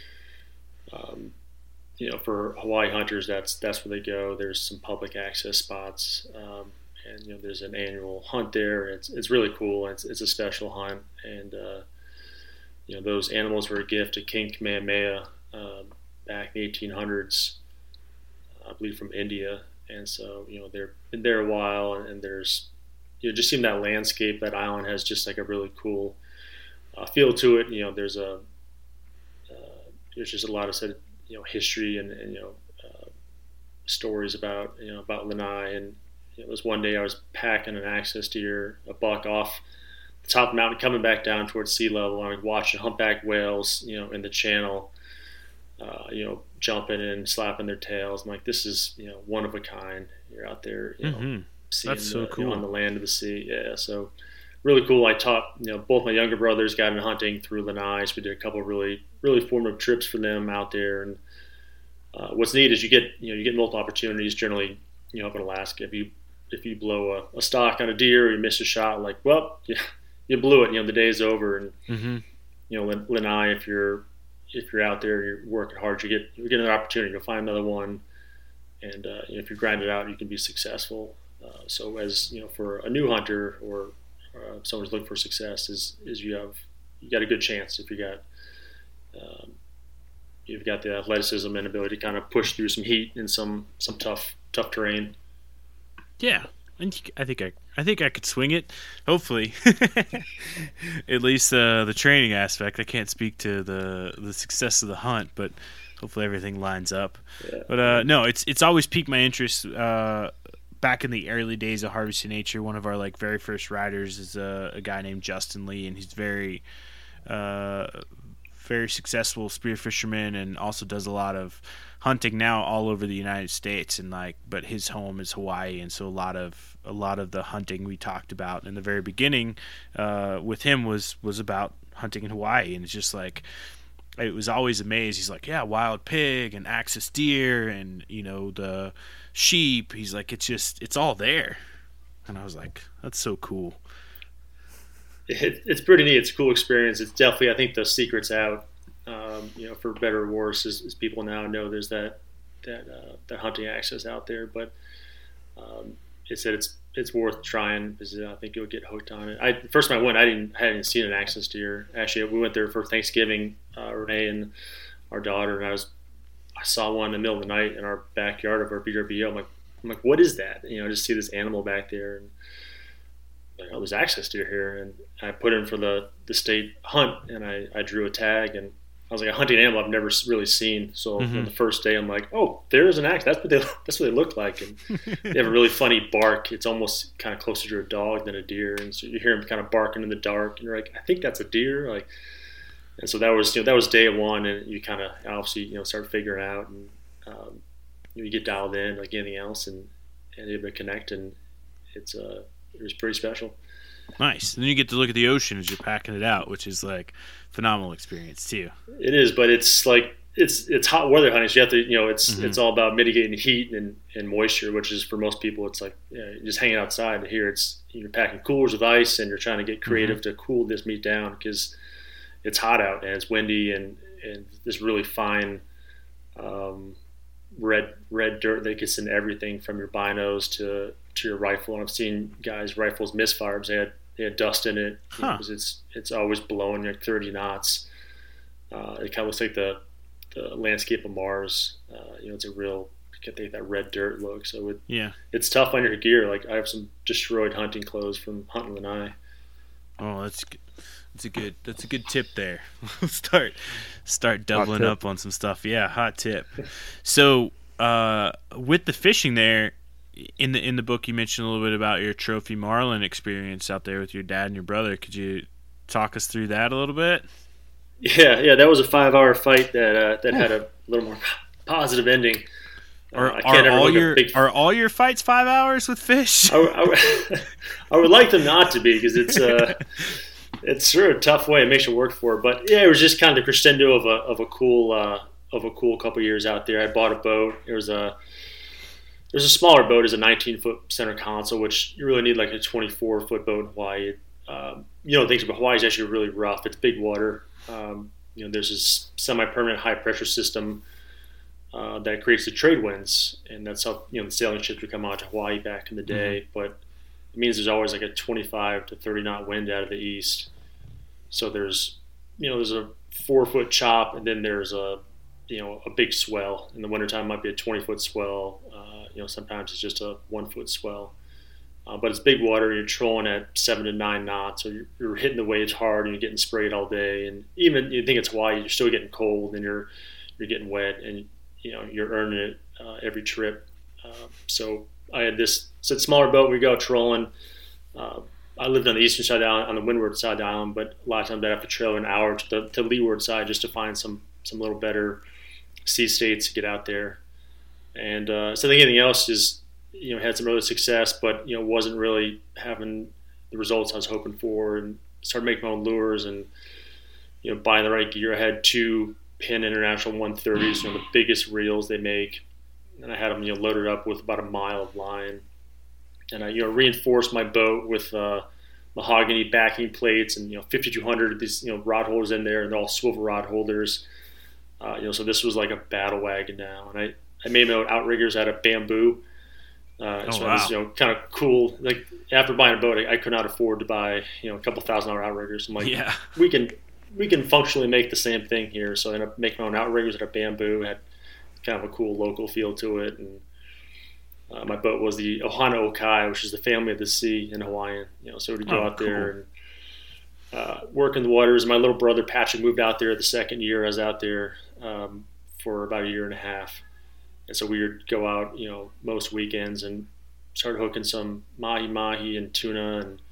um, you know for Hawaii hunters, that's that's where they go. There's some public access spots. Um, And you know, there's an annual hunt there. It's it's really cool. It's it's a special hunt, and uh, you know those animals were a gift to King Kamehameha uh, back in the eighteen hundreds, I believe, from India. And so you know they've been there a while, and, and there's you know just seeing that landscape. That island has just like a really cool uh, feel to it. You know, there's a uh, there's just a lot of said you know history and, and you know uh, stories about you know about Lanai. And it was one day I was packing an axis deer, a buck, off the top of the mountain, coming back down towards sea level. I was watching humpback whales, you know, in the channel, uh, you know, jumping and slapping their tails. I'm like, this is, you know, one of a kind. You're out there, you know, Mm-hmm. seeing That's so the, cool. you know, on the land of the sea. Yeah, so really cool. I taught, you know, both my younger brothers got into hunting through Lanai. So we did a couple of really, really formative trips for them out there. And uh, what's neat is you get, you know, you get multiple opportunities generally, you know, up in Alaska. If you if you blow a, a stock on a deer or you miss a shot, like, well, you, you blew it. You know, the day's over. And Mm-hmm. you know, Lanai, if you're if you're out there, you're working hard, you get you get another opportunity to find another one. And uh, you know, if you grind it out, you can be successful. Uh, so, as you know, for a new hunter or uh, someone who's looking for success, is is you have you got a good chance if you got um, you've got the athleticism and ability to kind of push through some heat in some some tough tough terrain. Yeah, and you- I think I, I think I could swing it. Hopefully, at least uh, the training aspect. I can't speak to the the success of the hunt, but hopefully everything lines up. Yeah. But uh, no, it's it's always piqued my interest. Uh, back in the early days of Harvesting Nature, one of our like very first riders is a, a guy named Justin Lee, and he's very, uh, very successful spear fisherman, and also does a lot of hunting now all over the United States. And like, but his home is Hawaii, and so a lot of a lot of the hunting we talked about in the very beginning uh, with him was was about hunting in Hawaii, and it's just like. I was always amazed. He's like, yeah, wild pig and axis deer and, you know, the sheep. He's like, it's just, it's all there. And I was like, that's so cool. It, it's pretty neat. It's a cool experience. It's definitely, I think the secret's out, um, you know, for better or worse, as, as people now know there's that, that, uh, that hunting access out there. But um, it said it's, it's worth trying because I think you'll get hooked on it. I, the first time I went, I didn't, hadn't seen an axis deer. Actually, we went there for Thanksgiving, uh, Renee and our daughter, and I was, I saw one in the middle of the night in our backyard of our B R B O. I'm like, I'm like, what is that? You know, I just see this animal back there, and like, oh, there's axis deer here. And I put in for the, the state hunt, and I, I drew a tag, and I was like, a hunting animal I've never really seen. So mm-hmm. on the first day, I'm like, oh, there's an axis. That's what they that's what they look like. And they have a really funny bark. It's almost kind of closer to a dog than a deer. And so you hear them kind of barking in the dark, and you're like, I think that's a deer. Like, and so that was you know that was day one, and you kind of obviously you know start figuring out, and um, you get dialed in like anything else, and and able to connect, and it's uh it was pretty special. Nice. And then you get to look at the ocean as you're packing it out, which is like phenomenal experience too. It is, but it's like it's it's hot weather hunting. So you have to you know it's mm-hmm. it's all about mitigating heat and, and moisture, which is for most people it's like you know, just hanging outside. Here it's you're packing coolers with ice, and you're trying to get creative mm-hmm. to cool this meat down because it's hot out and it's windy, and, and this really fine um, red red dirt that gets in everything from your binos to to your rifle. And I've seen guys' rifles misfire because they had they had dust in it because huh. it's it's always blowing like thirty knots. Uh, it kind of looks like the, the landscape of Mars. Uh, you know, it's a real I think that red dirt look. So it, yeah, it's tough on your gear. Like I have some destroyed hunting clothes from hunting Lanai. Oh, that's good. That's a good. That's a good tip there. start, start doubling up on some stuff. Yeah, hot tip. So, uh, with the fishing there, in the in the book, you mentioned a little bit about your trophy marlin experience out there with your dad and your brother. Could you talk us through that a little bit? Yeah, yeah, that was a five-hour fight that uh, that had a little more positive ending. Are, uh, are all your big... are all your fights five hours with fish? I, I, I would like them not to be because it's uh, it's sort of a tough way. It makes you work for it, but yeah, it was just kind of the crescendo of a of a cool uh, of a cool couple years out there. I bought a boat. It was a there's a smaller boat, is a nineteen foot center console, which you really need like a twenty-four foot boat in Hawaii. Um, you know, things about Hawaii is actually really rough. It's big water. Um, you know, there's this semi-permanent high pressure system uh, that creates the trade winds, and that's how you know the sailing ships would come out to Hawaii back in the day. Mm-hmm. But it means there's always like a twenty-five to thirty knot wind out of the east. So there's you know there's a four foot chop, and then there's a you know a big swell. In the wintertime, it might be a twenty foot swell. Uh, you know, sometimes it's just a one foot swell. Uh, but it's big water. You're trolling at seven to nine knots, so you're, you're hitting the waves hard, and you're getting sprayed all day. And even you think it's Hawaii, you're still getting cold, and you're you're getting wet, and you know you're earning it uh, every trip. Uh, so I had this it's a smaller boat. We go trolling. Uh, I lived on the eastern side of the island, on the windward side of the island, but a lot of times I have to trail an hour to the to leeward side just to find some some little better sea states to get out there. And uh, so I think anything else is. You know, had some early success, but you know, wasn't really having the results I was hoping for. And started making my own lures and you know, buying the right gear. I had two Penn International one thirties, you know, the biggest reels they make, and I had them you know loaded up with about a mile of line. And I you know reinforced my boat with uh, mahogany backing plates and you know fifty-two hundred of these you know rod holders in there, and they're all swivel rod holders. Uh, you know, so this was like a battle wagon now. And I I made my own outriggers out of bamboo. Uh, oh, so wow. it was, you know, kind of cool. Like after buying a boat, I, I could not afford to buy, you know, a couple thousand dollar outriggers. I'm like, yeah. we can, we can functionally make the same thing here. So I ended up making my own outriggers out of bamboo. It had kind of a cool local feel to it. And uh, my boat was the Ohana Okai, which is the family of the sea in Hawaiian. You know, so we'd go oh, out there cool. and uh, work in the waters. My little brother Patrick moved out there the second year I was out there um, for about a year and a half. And so we would go out, you know, most weekends and start hooking some mahi-mahi and tuna, and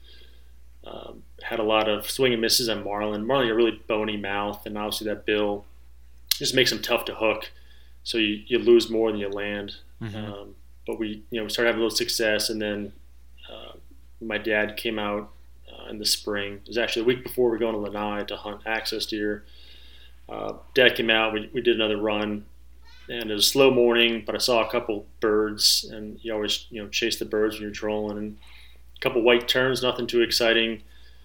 um, had a lot of swing and misses on marlin. Marlin, a really bony mouth, and obviously that bill just makes them tough to hook. So you, you lose more than you land. Mm-hmm. Um, but we, you know, we started having a little success, and then uh, my dad came out uh, in the spring. It was actually the week before we were going to Lanai to hunt axis deer. uh, dad came out. We, we did another run, and it was a slow morning, but I saw a couple birds, and you always, you know, chase the birds when you're trolling, and a couple white terns, nothing too exciting.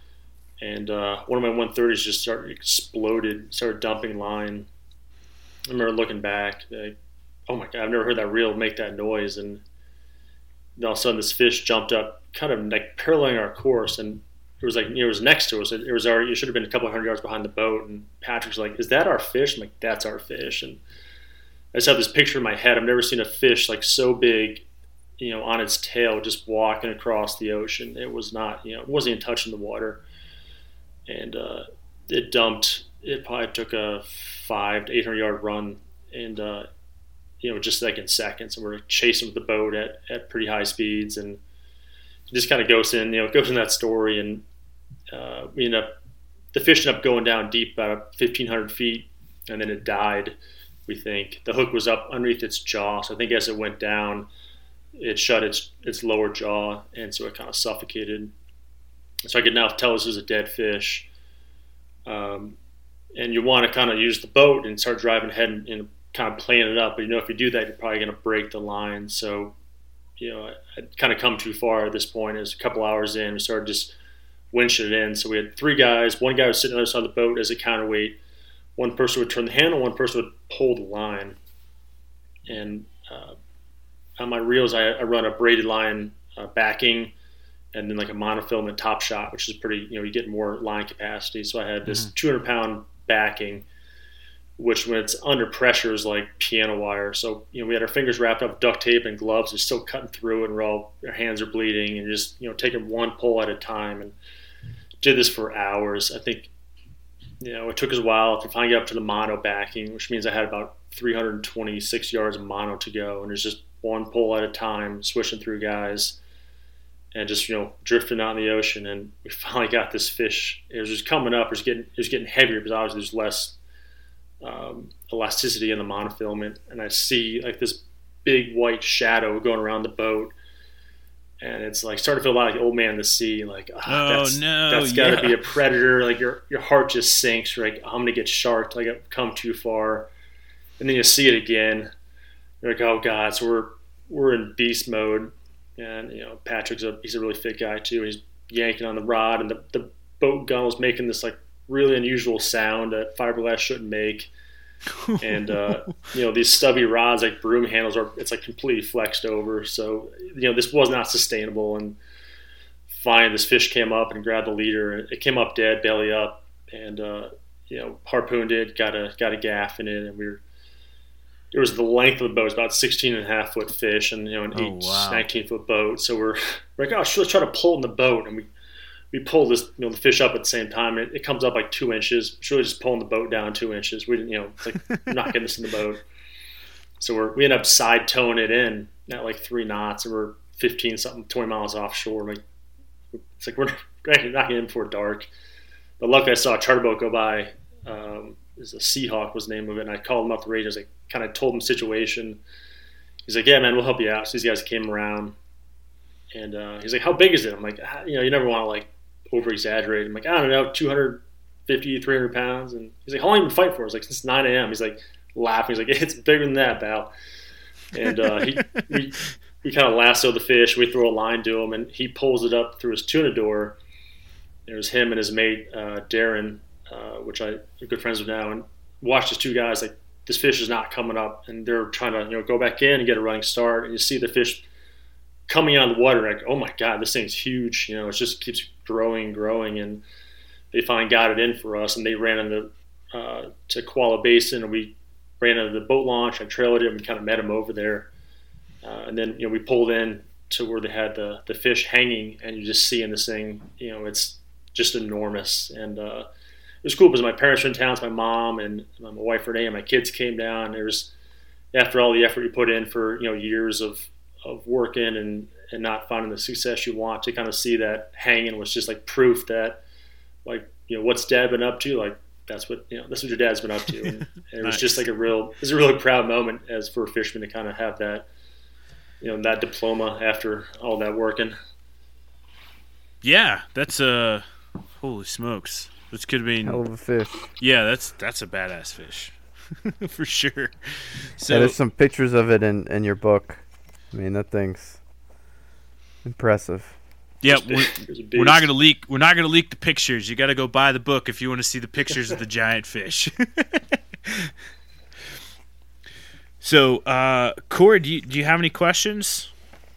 And uh, one of my one thirties just started exploded, started dumping line. I remember looking back, like, oh my God, I've never heard that reel make that noise. And then all of a sudden this fish jumped up, kind of like paralleling our course, and it was like, it was next to us. It was already, it should have been a couple hundred yards behind the boat. And Patrick's like, is that our fish? I'm like, that's our fish. And I just have this picture in my head. I've never seen a fish like so big, you know, on its tail, just walking across the ocean. It was not, you know, it wasn't even touching the water. And uh, it dumped. It probably took a five to eight hundred yard run, and uh, you know, just like in seconds. And we're chasing with the boat at, at pretty high speeds, and it just kind of goes in. You know, it goes in that story, and uh, we end up the fish ended up going down deep, about fifteen hundred feet, and then it died. We think the hook was up underneath its jaw, so I think as it went down, it shut its its lower jaw, and so it kind of suffocated. So I could now tell this was a dead fish. Um, and you want to kind of use the boat and start driving ahead and, and kind of playing it up. But, you know, if you do that, you're probably going to break the line. So, you know, I, I'd kind of come too far at this point. It was a couple hours in. We started just winching it in. So we had three guys. One guy was sitting on the other side of the boat as a counterweight. One person would turn the handle. One person would pull the line. And uh, on my reels, I, I run a braided line uh, backing, and then like a monofilament top shot, which is pretty, you know, you get more line capacity. So I had this two hundred pound backing, which when it's under pressure is like piano wire. So, you know, we had our fingers wrapped up with duct tape and gloves. We're still cutting through, and we're all, our hands are bleeding, and just, you know, taking one pull at a time, and did this for hours. I think, you know, it took us a while to finally get up to the mono backing, which means I had about three hundred twenty-six yards of mono to go. And there's just one pull at a time, swishing through guys, and just, you know, drifting out in the ocean. And we finally got this fish. It was just coming up. It was getting, it was getting heavier because obviously there's less um, elasticity in the monofilament. And I see like this big white shadow going around the boat. And it's like starting to feel a lot like Old Man in the Sea. Like, oh, oh that's, no, that's got to yeah. be a predator. Like your your heart just sinks. You're like, I'm going to get sharked. Like I've come too far. And then you see it again. You're like, oh God. So we're, we're in beast mode. And, you know, Patrick's a, he's a really fit guy too. He's yanking on the rod, and the, the boat gunnel's making this like really unusual sound that fiberglass shouldn't make. And, uh, you know, these stubby rods, like broom handles, are, it's like completely flexed over. So, you know, this was not sustainable. And finally this fish came up and grabbed the leader. It came up dead, belly up, and, uh, you know, harpooned it, got a, got a gaff in it. And we were, it was the length of the boat. It was about sixteen and a half foot fish, and, you know, an Oh, eight, wow. nineteen foot boat. So we're, we're like, oh, let's try to pull in the boat. And we, we pull this, you know, the fish up at the same time. It, it comes up like two inches. It's really just pulling the boat down two inches. We didn't, you know, it's like we're not getting this in the boat. So we're, we end up side towing it in at like three knots, and we're fifteen something, twenty miles offshore. Like, it's like we're not getting in before dark. But luckily I saw a charter boat go by. Um, Is a Seahawk was the name of it, and I called him up the radio. I was like, kind of told him the situation. He's like, yeah, man, we'll help you out. So these guys came around, and uh, he's like, how big is it? I'm like, ah, you know, you never want to like over exaggerate. I'm like, I don't know, two hundred fifty, three hundred pounds. And he's like, how long have you been fighting for? I was like, since nine a.m. He's like laughing. He's like, it's bigger than that, pal. And uh, he we, we kind of lasso the fish. We throw a line to him, and he pulls it up through his tuna door. There's him and his mate, uh, Darren, Uh, which I, I'm good friends with now, and watch these two guys, like, this fish is not coming up, and they're trying to, you know, go back in and get a running start, and you see the fish coming out of the water, like, oh my God, this thing's huge, you know, it just keeps growing and growing, and they finally got it in for us, and they ran into uh, to Koala Basin, and we ran into the boat launch, I trailed it, and we kind of met them over there, uh, and then, you know, we pulled in to where they had the, the fish hanging, and you just seeing this thing, you know, it's just enormous, and uh, it was cool because my parents were in town, my mom and my wife Renee and my kids came down. There was, after all the effort you put in for, you know, years of, of working and, and not finding the success you want, to kind of see that hanging was just like proof that, like, you know, what's Dad been up to? Like, that's what, you know, that's what your dad's been up to. And, and it was Nice. just like a real, it was a really proud moment as for a fisherman to kind of have that, you know, that diploma after all that working. Yeah, that's uh, holy smokes. This could have been Hell of a fish. Yeah, that's that's a badass fish. For sure. So yeah, there's some pictures of it in, in your book. I mean, that thing's impressive. Yeah, we're, we're not gonna leak. We're not gonna leak the pictures. You got to go buy the book if you want to see the pictures of the giant fish. So, uh, Corey, do you, do you have any questions?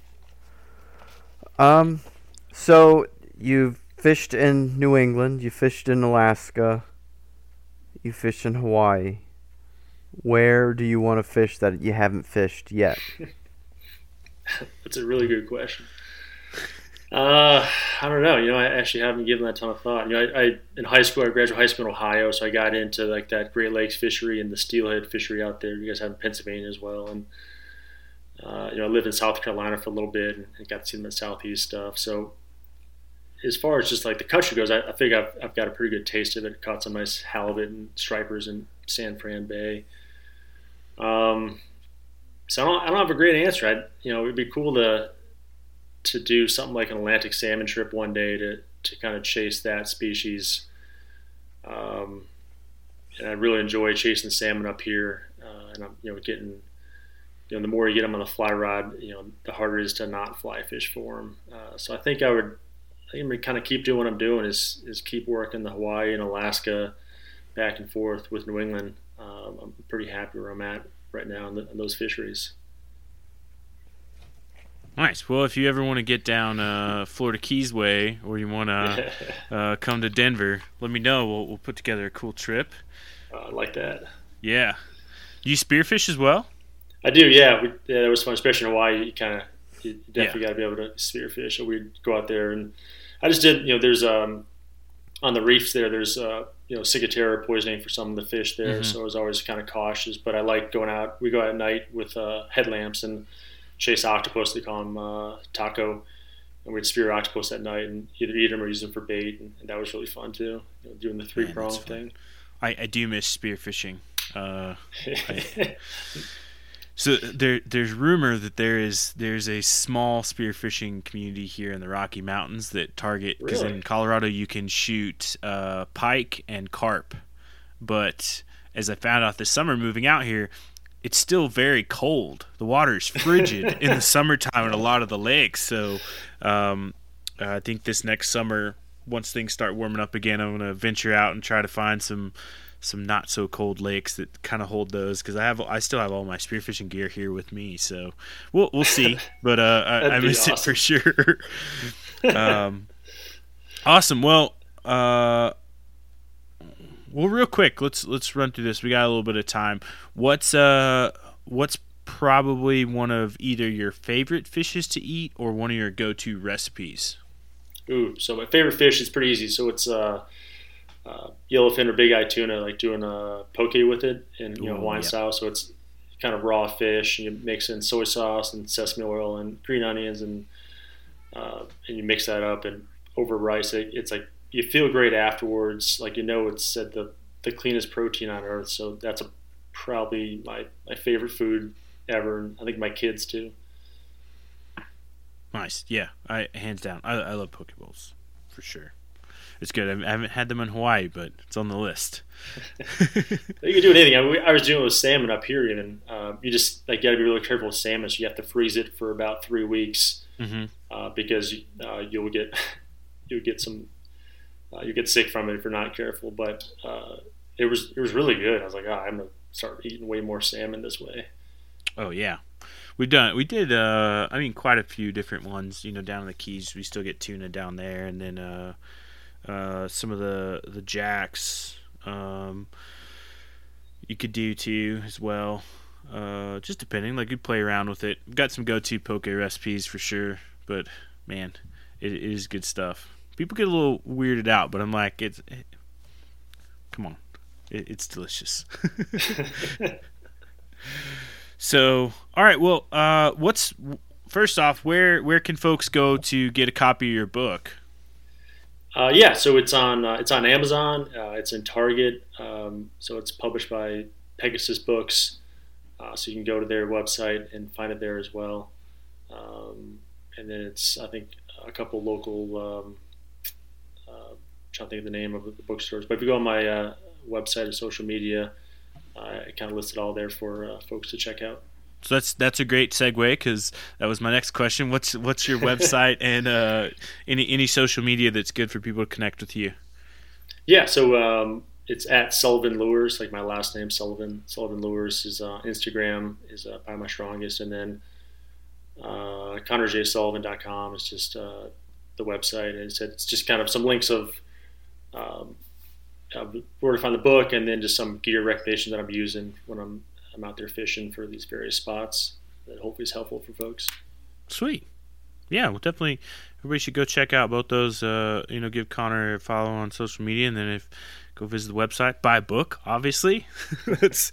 Um, so you've fished in New England. You fished in Alaska. You fished in Hawaii. Where do you want to fish that you haven't fished yet? That's a really good question. Uh, I don't know. You know, I actually haven't given that a ton of thought. You know, I, I in high school, I graduated high school in Ohio, so I got into like that Great Lakes fishery and the steelhead fishery out there. You guys have in Pennsylvania as well, and uh, you know, I lived in South Carolina for a little bit and got to see the Southeast stuff. So, as far as just like the country goes, I, I think I've I've got a pretty good taste of it. Caught some nice halibut and stripers in San Fran Bay. Um, so I don't, I don't have a great answer. I, you know, it'd be cool to to do something like an Atlantic salmon trip one day to, to kind of chase that species. Um, and I really enjoy chasing salmon up here. Uh, and I'm, you know, getting, you know, the more you get them on the fly rod, you know, the harder it is to not fly fish for them. Uh, so I think I would, I think I'm gonna kind of keep doing what I'm doing is, is keep working the Hawaii and Alaska back and forth with New England. Um, I'm pretty happy where I'm at right now in, the, in those fisheries. Nice. Well, if you ever want to get down uh, Florida Keys way, or you want to uh, come to Denver, let me know. We'll we'll put together a cool trip. Uh, I like that. Yeah. You spearfish as well? I do. Yeah. We, yeah, that was fun, especially in Hawaii. You kind of you definitely Yeah. got to be able to spearfish. So we'd go out there, and I just did. You know, there's um on the reefs there. There's uh you know ciguatera poisoning for some of the fish there, Mhm. so I was always kind of cautious. But I like going out. We go out at night with uh, headlamps and chase octopus. They call them uh, taco, and we'd spear octopus at night and either eat them or use them for bait, and, and that was really fun too. You know, doing the three Man, prong that's fun. thing. I, I do miss spearfishing. Uh, I, so there there's rumor that there is there's a small spearfishing community here in the Rocky Mountains that target, because Really? in Colorado you can shoot uh, pike and carp, but as I found out this summer moving out here, it's still very cold. The water is frigid in the summertime in a lot of the lakes. So um, I think this next summer, once things start warming up again, I'm going to venture out and try to find some some not so cold lakes that kind of hold those, because I have I still have all my spearfishing gear here with me. So we'll we'll see. But uh, I, That'd I be miss it awesome. for sure. um, awesome. Well. Uh, Well, real quick, let's let's run through this. We got a little bit of time. What's uh what's probably one of either your favorite fishes to eat or one of your go-to recipes? Ooh, so my favorite fish is pretty easy. So it's uh, uh, yellowfin or big eye tuna, like doing a poke with it in you know Ooh, Hawaiian yeah. style. So it's kind of raw fish, and you mix in soy sauce and sesame oil and green onions, and uh, and you mix that up and over rice. It, it's like you feel great afterwards. Like you know it's at the the cleanest protein on earth. So that's a, probably my my favorite food ever. And I think my kids too. Nice. Yeah, I hands down. I, I love poke bowls for sure. It's good. I haven't had them in Hawaii, but it's on the list. You can do anything. I, I was doing it with salmon up here. Even uh, you just like got to be really careful with salmon. So you have to freeze it for about three weeks Mm-hmm. uh, because uh, you'll get you'll get some uh, you get sick from it if you're not careful. But uh, it was it was really good. I was like, oh, I'm gonna start eating way more salmon this way. Oh yeah, we've done. We did. Uh, I mean, quite a few different ones. You know, down in the Keys, we still get tuna down there, and then uh, uh, some of the the jacks. Um, you could do too as well. Uh, just depending. Like you play around with it. We've got some go-to poke recipes for sure, but man, it, it is good stuff. People get a little weirded out, but I'm like, it's. It, come on, it, it's delicious. So, all right. Well, uh, what's first off? Where where can folks go to get a copy of your book? Uh, yeah, so it's on uh, it's on Amazon. Uh, it's in Target. Um, so it's published by Pegasus Books. Uh, so you can go to their website and find it there as well. Um, and then it's I think a couple local um, uh, trying to think of the name of the bookstores. But if you go on my uh, website or social media, uh, I kind of listed all there for uh, folks to check out. So that's that's a great segue, because that was my next question. What's what's your website and uh, any any social media that's good for people to connect with you? Yeah, so um, it's at Sullivan Lures, like my last name, Sullivan. Sullivan Lures is uh, Instagram is uh, probably my strongest, and then uh, Connor J Sullivan dot com is just uh, the website, and it's, it's just kind of some links of um, where to find the book, and then just some gear recommendations that I'm using when I'm I'm out there fishing for these various spots that hopefully is helpful for folks. Sweet. Yeah, well, definitely everybody should go check out both those. Uh, you know, give Connor a follow on social media, and then if go visit the website, buy a book. Obviously, that's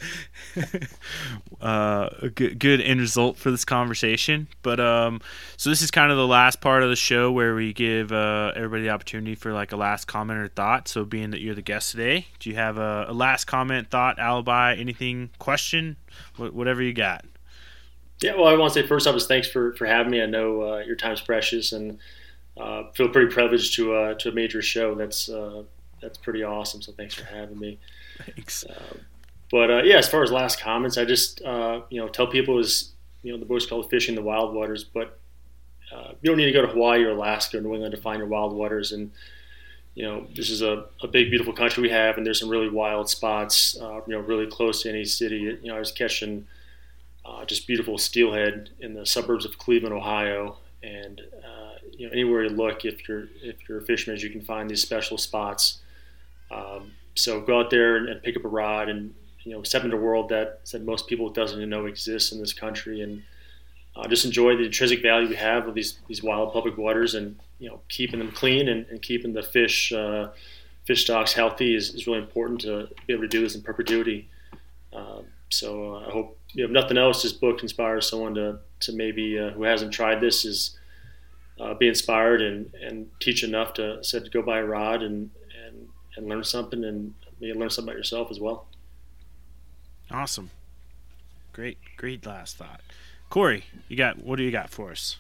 uh, a good, good end result for this conversation. But um, so this is kind of the last part of the show where we give uh, everybody the opportunity for like a last comment or thought. So, being that you're the guest today, do you have a, a last comment, thought, alibi, anything, question, wh- whatever you got? Yeah, well, I want to say first off is thanks for, for having me. I know uh, your time's precious, and uh, feel pretty privileged to uh, to a major show. That's uh, that's pretty awesome. So thanks for having me. Thanks. Uh, but uh, yeah, as far as last comments, I just uh, you know tell people is you know the book's called Fishing the Wild Waters, but uh, you don't need to go to Hawaii or Alaska or New England to find your wild waters. And you know this is a, a big, beautiful country we have, and there's some really wild spots. Uh, you know, really close to any city. You know, I was catching. Uh, just beautiful steelhead in the suburbs of Cleveland, Ohio, and uh, you know anywhere you look, if you're if you're a fisherman, you can find these special spots. Um, so go out there and, and pick up a rod, and you know step into a world that that most people doesn't even know exists in this country, and uh, just enjoy the intrinsic value we have of these these wild public waters, and you know keeping them clean and, and keeping the fish uh, fish stocks healthy is, is really important to be able to do this in perpetuity. Uh, so uh, I hope. You know, if nothing else, this book inspires someone to, to maybe uh, who hasn't tried this is uh, be inspired and, and teach enough to said to go buy a rod and, and, and learn something, and maybe learn something about yourself as well. Awesome. Great, great last thought. Corey, you got what do you got for us?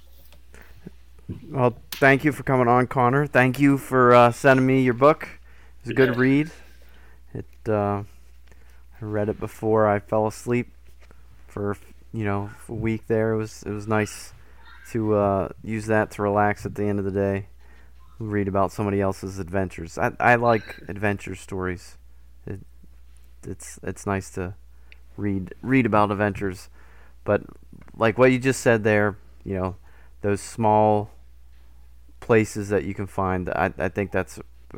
Well, thank you for coming on, Connor. Thank you for uh, sending me your book. It's a good Yeah. read. It uh, I read it before I fell asleep. For you know a week there, it was it was nice to uh, use that to relax at the end of the day, read about somebody else's adventures. I I like adventure stories. It, it's it's nice to read read about adventures, but like what you just said there, you know, those small places that you can find. I I think that's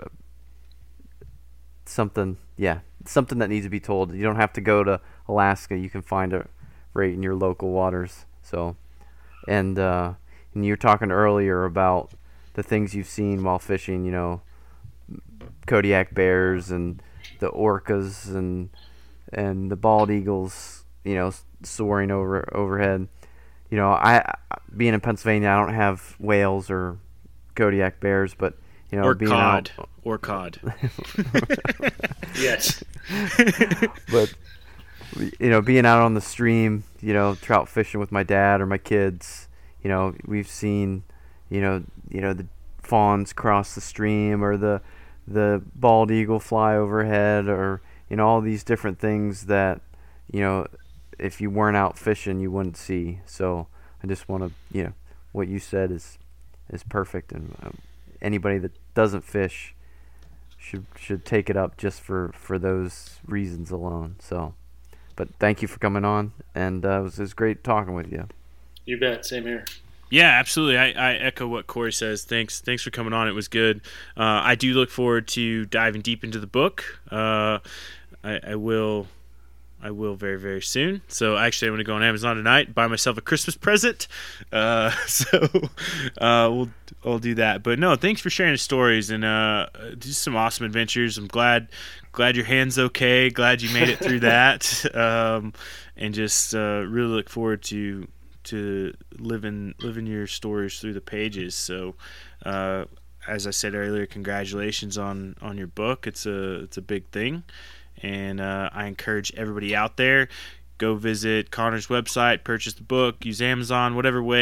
something. Yeah, something that needs to be told. You don't have to go to Alaska. You can find it right in your local waters. So, and uh, and you were talking earlier about the things you've seen while fishing. You know, Kodiak bears and the orcas and and the bald eagles. You know, soaring over overhead. You know, I being in Pennsylvania, I don't have whales or Kodiak bears, but you know, or being cod, out, or cod. Yes. But you know, being out on the stream, you know, trout fishing with my dad or my kids, you know, we've seen, you know, you know the fawns cross the stream, or the the bald eagle fly overhead, or you know all these different things that, you know, if you weren't out fishing, you wouldn't see. So I just want to, you know, what you said is is perfect, and um, anybody that doesn't fish should should take it up just for, for those reasons alone. So, but thank you for coming on, and uh, it, was, it was great talking with you. You bet. Same here. Yeah, absolutely. I, I echo what Corey says. Thanks, thanks for coming on. It was good. Uh, I do look forward to diving deep into the book. Uh, I, I will. I will very, very soon. So actually, I'm going to go on Amazon tonight and buy myself a Christmas present. Uh, so uh, we'll I'll do that. But no, thanks for sharing the stories, and uh, just some awesome adventures. I'm glad glad your hand's okay. Glad you made it through that, um, and just uh, really look forward to to living living your stories through the pages. So. Uh, as I said earlier, congratulations on, on your book. It's a it's a big thing. And uh, I encourage everybody out there, go visit Connor's website, purchase the book, use Amazon, whatever way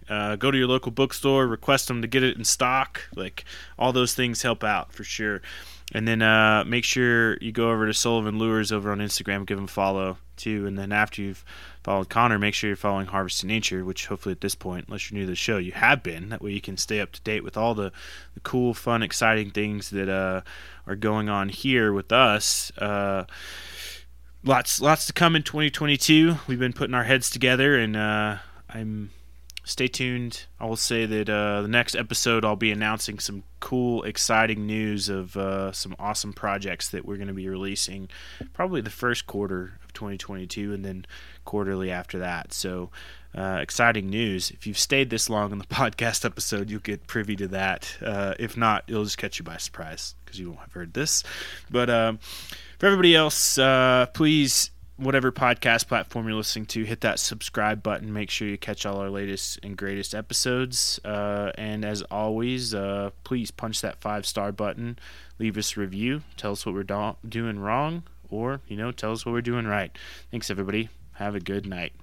Uh, go to your local bookstore, request them to get it in stock. Like, all those things help out for sure. And then uh, make sure you go over to Sullivan Lures over on Instagram, give them a follow too. And then after you've followed Connor, make sure you're following Harvesting Nature, which hopefully at this point, unless you're new to the show, you have been. That way you can stay up to date with all the, the cool, fun, exciting things that uh, are going on here with us. Uh, lots, lots to come in twenty twenty-two. We've been putting our heads together, and uh, I'm stay tuned. I will say that uh, the next episode I'll be announcing some cool, exciting news of uh, some awesome projects that we're going to be releasing probably the first quarter of twenty twenty-two and then quarterly after that. So uh, exciting news. If you've stayed this long on the podcast episode, you'll get privy to that. Uh, if not, it'll just catch you by surprise because you won't have heard this. But uh, for everybody else, uh, please, whatever podcast platform you're listening to, hit that subscribe button. Make sure you catch all our latest and greatest episodes. Uh, and as always, uh, please punch that five-star button. Leave us a review. Tell us what we're do- doing wrong, or, you know, tell us what we're doing right. Thanks, everybody. Have a good night.